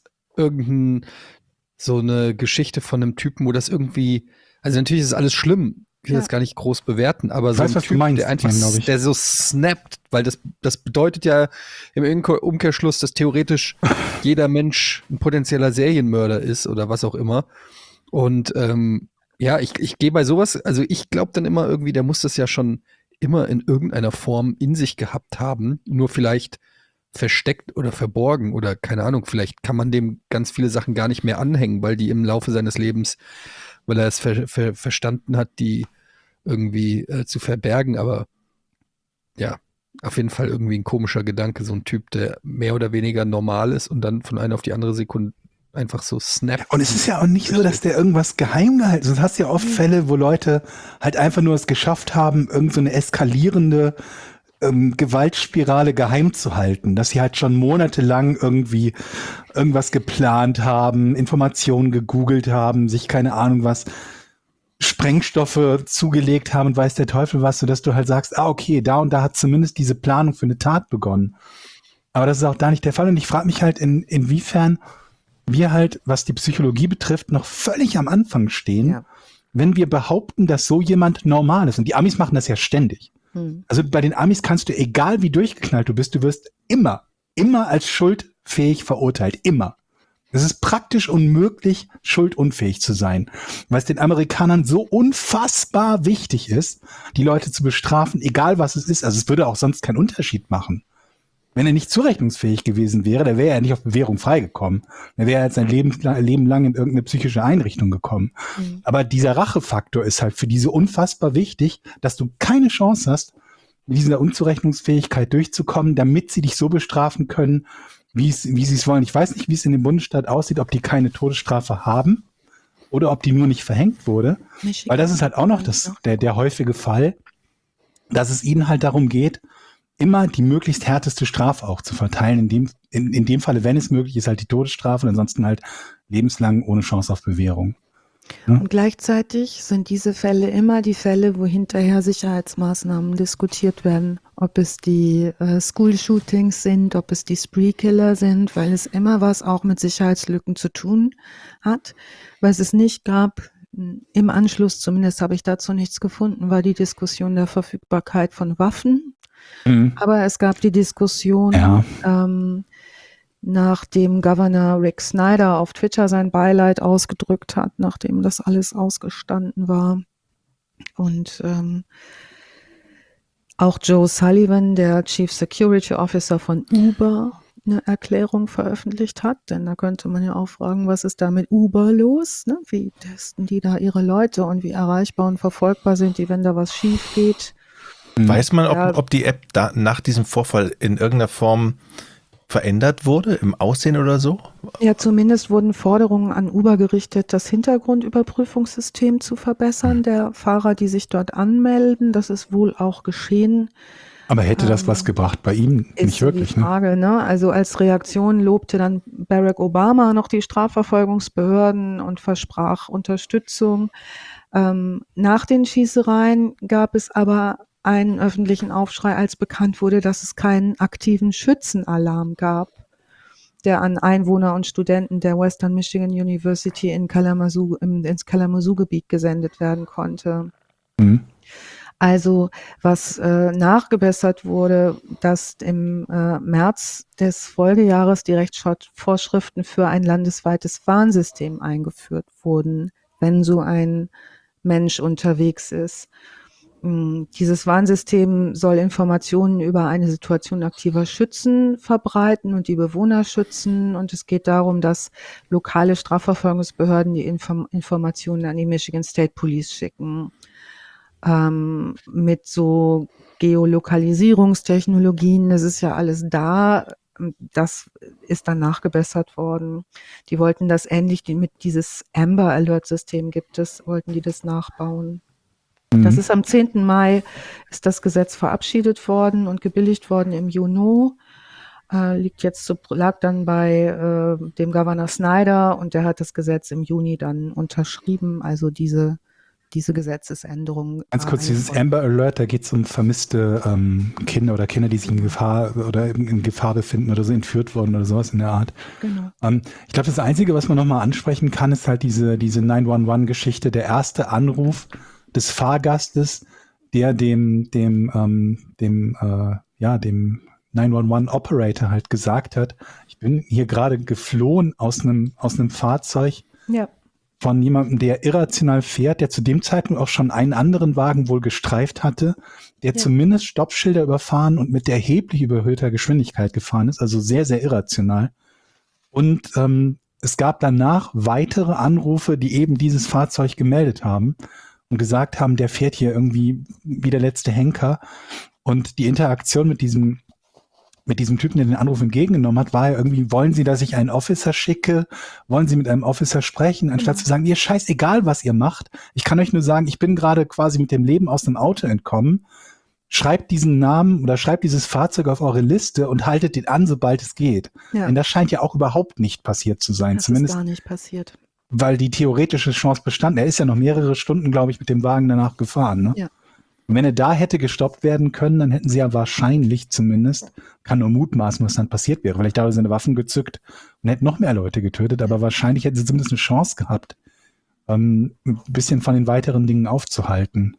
so eine Geschichte von einem Typen, wo das irgendwie, also natürlich ist alles schlimm, ich will das gar nicht groß bewerten, aber so ein Typ, der einfach, der so snappt, weil das bedeutet ja im Umkehrschluss, dass theoretisch jeder Mensch ein potenzieller Serienmörder ist oder was auch immer. Und ich gehe bei sowas, also ich glaube dann immer irgendwie, der muss das ja schon immer in irgendeiner Form in sich gehabt haben, nur vielleicht versteckt oder verborgen oder keine Ahnung, vielleicht kann man dem ganz viele Sachen gar nicht mehr anhängen, weil die im Laufe seines Lebens, weil er es verstanden hat, die irgendwie zu verbergen, aber ja, auf jeden Fall irgendwie ein komischer Gedanke, so ein Typ, der mehr oder weniger normal ist und dann von einer auf die andere Sekunde einfach so snappt. Und es ist ja auch nicht so, dass der irgendwas geheim gehalten hat. Sonst hast du ja oft Fälle, wo Leute halt einfach nur es geschafft haben, irgend so eine eskalierende Gewaltspirale geheim zu halten, dass sie halt schon monatelang irgendwie irgendwas geplant haben, Informationen gegoogelt haben, sich keine Ahnung was, Sprengstoffe zugelegt haben und weiß der Teufel was, sodass du halt sagst, okay, da und da hat zumindest diese Planung für eine Tat begonnen. Aber das ist auch da nicht der Fall und ich frage mich halt, inwiefern wir halt, was die Psychologie betrifft, noch völlig am Anfang stehen, wenn wir behaupten, dass so jemand normal ist. Und die Amis machen das ja ständig. Also bei den Amis kannst du, egal wie durchgeknallt du wirst immer als schuldfähig verurteilt. Immer. Es ist praktisch unmöglich, schuldunfähig zu sein, weil es den Amerikanern so unfassbar wichtig ist, die Leute zu bestrafen, egal was es ist. Also es würde auch sonst keinen Unterschied machen. Wenn er nicht zurechnungsfähig gewesen wäre, dann wäre er nicht auf Bewährung freigekommen. Dann wäre er jetzt sein Leben lang in irgendeine psychische Einrichtung gekommen. Aber dieser Rachefaktor ist halt für diese unfassbar wichtig, dass du keine Chance hast, mit dieser Unzurechnungsfähigkeit durchzukommen, damit sie dich so bestrafen können, wie sie es wollen. Ich weiß nicht, wie es in dem Bundesstaat aussieht, ob die keine Todesstrafe haben oder ob die nur nicht verhängt wurde. Weil das ist halt auch noch der häufige Fall, dass es ihnen halt darum geht, immer die möglichst härteste Strafe auch zu verteilen. In dem Falle, wenn es möglich ist, halt die Todesstrafe und ansonsten halt lebenslang ohne Chance auf Bewährung. Ja? Und gleichzeitig sind diese Fälle immer die Fälle, wo hinterher Sicherheitsmaßnahmen diskutiert werden. Ob es die School-Shootings sind, ob es die Spree-Killer sind, weil es immer was auch mit Sicherheitslücken zu tun hat. Was es nicht gab, im Anschluss zumindest habe ich dazu nichts gefunden, war die Diskussion der Verfügbarkeit von Waffen. Aber es gab die Diskussion, nachdem Governor Rick Snyder auf Twitter sein Beileid ausgedrückt hat, nachdem das alles ausgestanden war. Und auch Joe Sullivan, der Chief Security Officer von Uber, eine Erklärung veröffentlicht hat. Denn da könnte man ja auch fragen, was ist da mit Uber los? Ne? Wie testen die da ihre Leute und wie erreichbar und verfolgbar sind die, wenn da was schief geht? Weiß man, ob die App da nach diesem Vorfall in irgendeiner Form verändert wurde im Aussehen oder so? Ja, zumindest wurden Forderungen an Uber gerichtet, das Hintergrundüberprüfungssystem zu verbessern, der Fahrer, die sich dort anmelden. Das ist wohl auch geschehen. Aber hätte das was gebracht? Bei ihm Ist nicht so wirklich, die Frage, ne? Also als Reaktion lobte dann Barack Obama noch die Strafverfolgungsbehörden und versprach Unterstützung. Nach den Schießereien gab es aber einen öffentlichen Aufschrei, als bekannt wurde, dass es keinen aktiven Schützenalarm gab, der an Einwohner und Studenten der Western Michigan University in Kalamazoo, ins Kalamazoo-Gebiet gesendet werden konnte. Ne? Also was nachgebessert wurde, dass im März des Folgejahres die Rechtsvorschriften für ein landesweites Warnsystem eingeführt wurden, wenn so ein Mensch unterwegs ist. Dieses Warnsystem soll Informationen über eine Situation aktiver Schützen verbreiten und die Bewohner schützen. Und es geht darum, dass lokale Strafverfolgungsbehörden die Informationen an die Michigan State Police schicken. Mit so Geolokalisierungstechnologien, das ist ja alles da. Das ist dann nachgebessert worden. Die wollten das ähnlich mit dieses Amber Alert System wollten die das nachbauen. Das ist am 10. Mai ist das Gesetz verabschiedet worden und gebilligt worden im Juni. Lag dann bei dem Governor Snyder und der hat das Gesetz im Juni dann unterschrieben. Also diese Gesetzesänderung. Ganz kurz, dieses Amber Alert, da geht es um vermisste Kinder oder Kinder, die sich in Gefahr befinden oder so entführt wurden oder sowas in der Art. Genau. Ich glaube, das Einzige, was man nochmal ansprechen kann, ist halt diese 911-Geschichte, der erste Anruf des Fahrgastes, der dem 911-Operator halt gesagt hat, ich bin hier gerade geflohen aus einem Fahrzeug. Ja. Von jemandem, der irrational fährt, der zu dem Zeitpunkt auch schon einen anderen Wagen wohl gestreift hatte, der zumindest Stoppschilder überfahren und mit erheblich überhöhter Geschwindigkeit gefahren ist, also sehr, sehr irrational. Und es gab danach weitere Anrufe, die eben dieses Fahrzeug gemeldet haben und gesagt haben, der fährt hier irgendwie wie der letzte Henker. Und die Interaktion mit diesem Typen, der den Anruf entgegengenommen hat, war ja irgendwie, wollen Sie, dass ich einen Officer schicke? Wollen Sie mit einem Officer sprechen? Anstatt zu sagen, ihr scheißegal, was ihr macht. Ich kann euch nur sagen, ich bin gerade quasi mit dem Leben aus einem Auto entkommen. Schreibt diesen Namen oder schreibt dieses Fahrzeug auf eure Liste und haltet den an, sobald es geht. Ja. Denn das scheint ja auch überhaupt nicht passiert zu sein. Das zumindest ist gar nicht passiert. Weil die theoretische Chance bestand. Er ist ja noch mehrere Stunden, glaube ich, mit dem Wagen danach gefahren, ne? Ja. Und wenn er da hätte gestoppt werden können, dann hätten sie ja wahrscheinlich zumindest, kann nur mutmaßen, was dann passiert wäre. Vielleicht haben sie seine Waffen gezückt und hätten noch mehr Leute getötet, aber wahrscheinlich hätten sie zumindest eine Chance gehabt, ein bisschen von den weiteren Dingen aufzuhalten.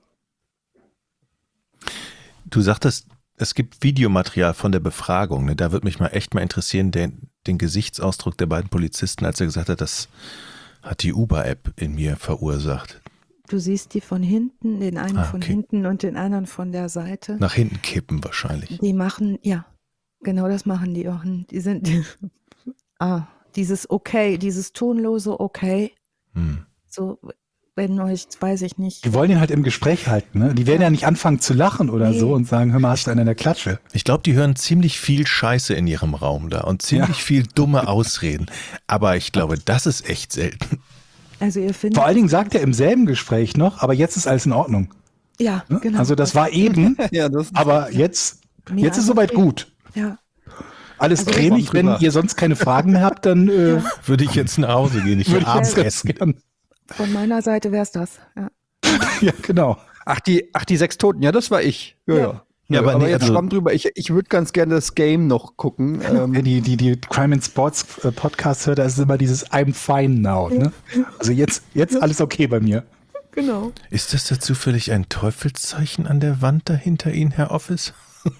Du sagtest, es gibt Videomaterial von der Befragung. Ne? Da würde mich echt mal interessieren, den Gesichtsausdruck der beiden Polizisten, als er gesagt hat, das hat die Uber-App in mir verursacht. Du siehst die von hinten, den einen von hinten und den anderen von der Seite. Nach hinten kippen wahrscheinlich. Die machen, ja, genau das machen die auch. Die sind, dieses Okay, dieses tonlose Okay. So, wenn euch, weiß ich nicht. Die wollen ihn halt im Gespräch halten, ne? Die werden ja nicht anfangen zu lachen oder so und sagen, hör mal, hast du einen in der Klatsche? Ich glaube, die hören ziemlich viel Scheiße in ihrem Raum da und ziemlich viel dumme Ausreden. Aber ich glaube, das ist echt selten. Also ihr findet. Vor allen Dingen sagt er im selben Gespräch noch, aber jetzt ist alles in Ordnung. Ja, genau. Also das war eben, aber jetzt ist es soweit gut. Ja. Alles cremig, wenn ihr sonst keine Fragen mehr habt, dann würde ich jetzt nach Hause gehen. Ich will abends essen. Von meiner Seite wäre es das. Ja. Ja, genau. Ach, die 6 Toten, ja, das war ich. Ja. Ja, aber aber jetzt schwamm drüber. Ich würde ganz gerne das Game noch gucken. Die Crime and Sports Podcast hört, da ist immer dieses I'm fine now. Ne? Also jetzt alles okay bei mir. Genau. Ist das da zufällig ein Teufelszeichen an der Wand da hinter Ihnen, Herr Office?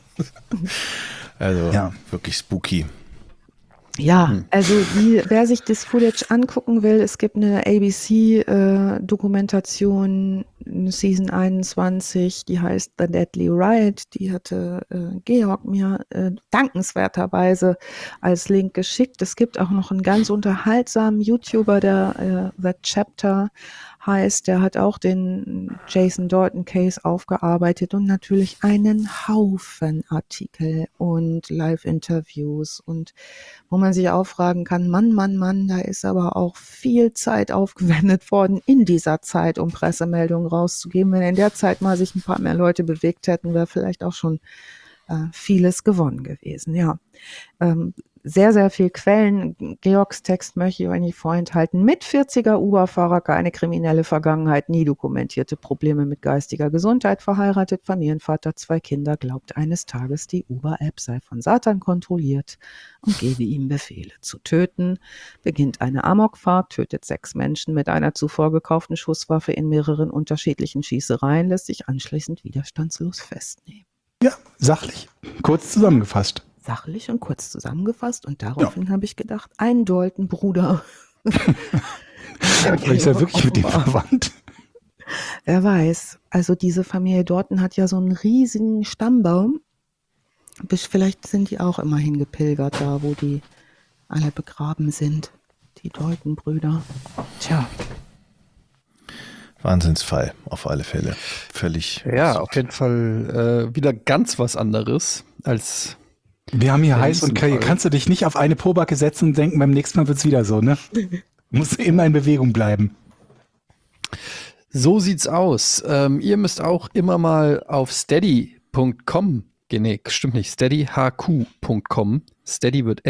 Also wirklich spooky. Ja, also wer sich das Footage angucken will, es gibt eine ABC-Dokumentation, Season 21, die heißt The Deadly Ride, die hatte Georg mir dankenswerterweise als Link geschickt. Es gibt auch noch einen ganz unterhaltsamen YouTuber, der The Chapter heißt, der hat auch den Jason Dalton Case aufgearbeitet und natürlich einen Haufen Artikel und Live-Interviews und wo man sich auch fragen kann, Mann, da ist aber auch viel Zeit aufgewendet worden in dieser Zeit, um Pressemeldungen rauszugeben. Wenn in der Zeit mal sich ein paar mehr Leute bewegt hätten, wäre vielleicht auch schon vieles gewonnen gewesen. Ja, sehr, sehr viel Quellen. Georgs Text möchte ich euch nicht vorenthalten. Mit 40er Uber-Fahrer, keine kriminelle Vergangenheit, nie dokumentierte Probleme mit geistiger Gesundheit, verheiratet, Familienvater, 2 Kinder, glaubt eines Tages, die Uber-App sei von Satan kontrolliert und gebe ihm Befehle zu töten, beginnt eine Amokfahrt, tötet 6 Menschen mit einer zuvor gekauften Schusswaffe in mehreren unterschiedlichen Schießereien, lässt sich anschließend widerstandslos festnehmen. Ja, sachlich. Kurz zusammengefasst. Sachlich und kurz zusammengefasst und daraufhin habe ich gedacht, ein Dalton-Bruder. Vielleicht ist er wirklich mit dem verwandt. Wer weiß. Also diese Familie Dalton hat ja so einen riesigen Stammbaum. Vielleicht sind die auch immer hingepilgert, da wo die alle begraben sind. Die Dalton-Brüder. Tja. Wahnsinnsfall, auf alle Fälle. Völlig. Ja, auf jeden Fall wieder ganz was anderes als. Wir haben hier heiß und kalt. Kannst du dich nicht auf eine Pobacke setzen und denken, beim nächsten Mal wird es wieder so, ne? Musst immer in Bewegung bleiben. So sieht's aus. Ihr müsst auch immer mal auf steady.com gehen. Nee, stimmt nicht. steadyhq.com. Steady wird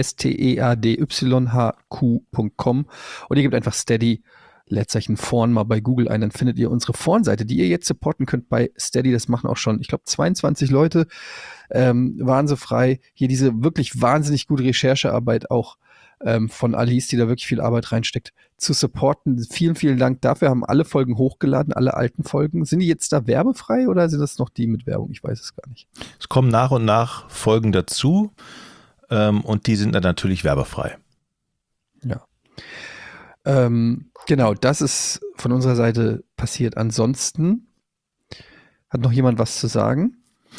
steadyhq.com und ihr gebt einfach Steady Leerzeichen Vorn mal bei Google ein, dann findet ihr unsere Vorn-Seite, die ihr jetzt supporten könnt bei Steady. Das machen auch schon, ich glaube, 22 Leute. Waren so frei. Hier diese wirklich wahnsinnig gute Recherchearbeit auch von Alice, die da wirklich viel Arbeit reinsteckt, zu supporten. Vielen, vielen Dank dafür. Haben alle Folgen hochgeladen, alle alten Folgen. Sind die jetzt da werbefrei oder sind das noch die mit Werbung? Ich weiß es gar nicht. Es kommen nach und nach Folgen dazu und die sind dann natürlich werbefrei. Ja. Genau, das ist von unserer Seite passiert. Ansonsten hat noch jemand was zu sagen?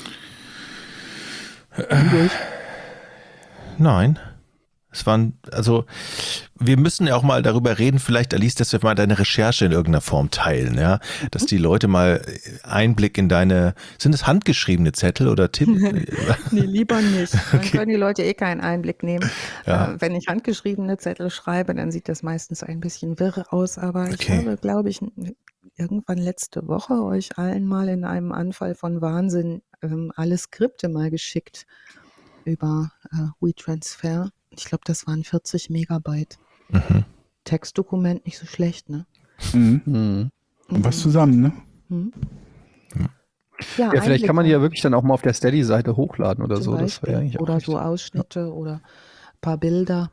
Nein. Es waren, also wir müssen ja auch mal darüber reden, vielleicht Alice, dass wir mal deine Recherche in irgendeiner Form teilen, ja, dass die Leute mal Einblick in deine, sind es handgeschriebene Zettel oder Tipp? Nee, lieber nicht. Dann können die Leute keinen Einblick nehmen. Ja. Wenn ich handgeschriebene Zettel schreibe, dann sieht das meistens ein bisschen wirr aus, aber ich habe, glaube ich, irgendwann letzte Woche euch allen mal in einem Anfall von Wahnsinn alle Skripte mal geschickt über WeTransfer. Ich glaube, das waren 40 Megabyte. Mhm. Textdokument, nicht so schlecht, ne? Mhm. Und was zusammen, ne? Mhm. Ja, vielleicht kann man die ja wirklich dann auch mal auf der Steady-Seite hochladen oder so. Das wäre eigentlich auch oder richtig. so Ausschnitte oder ein paar Bilder.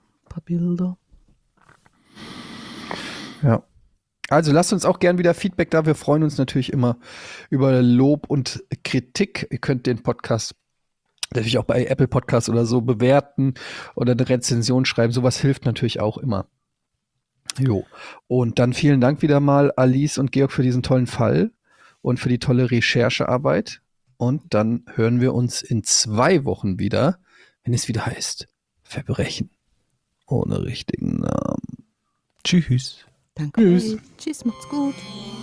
Ja. Also lasst uns auch gern wieder Feedback da. Wir freuen uns natürlich immer über Lob und Kritik. Ihr könnt den Podcast natürlich auch bei Apple Podcasts oder so bewerten oder eine Rezension schreiben. Sowas hilft natürlich auch immer. Jo. Und dann vielen Dank wieder mal, Alice und Georg, für diesen tollen Fall und für die tolle Recherchearbeit. Und dann hören wir uns in 2 Wochen wieder, wenn es wieder heißt Verbrechen ohne richtigen Namen. Tschüss. Danke. Tschüss. Tschüss, macht's gut.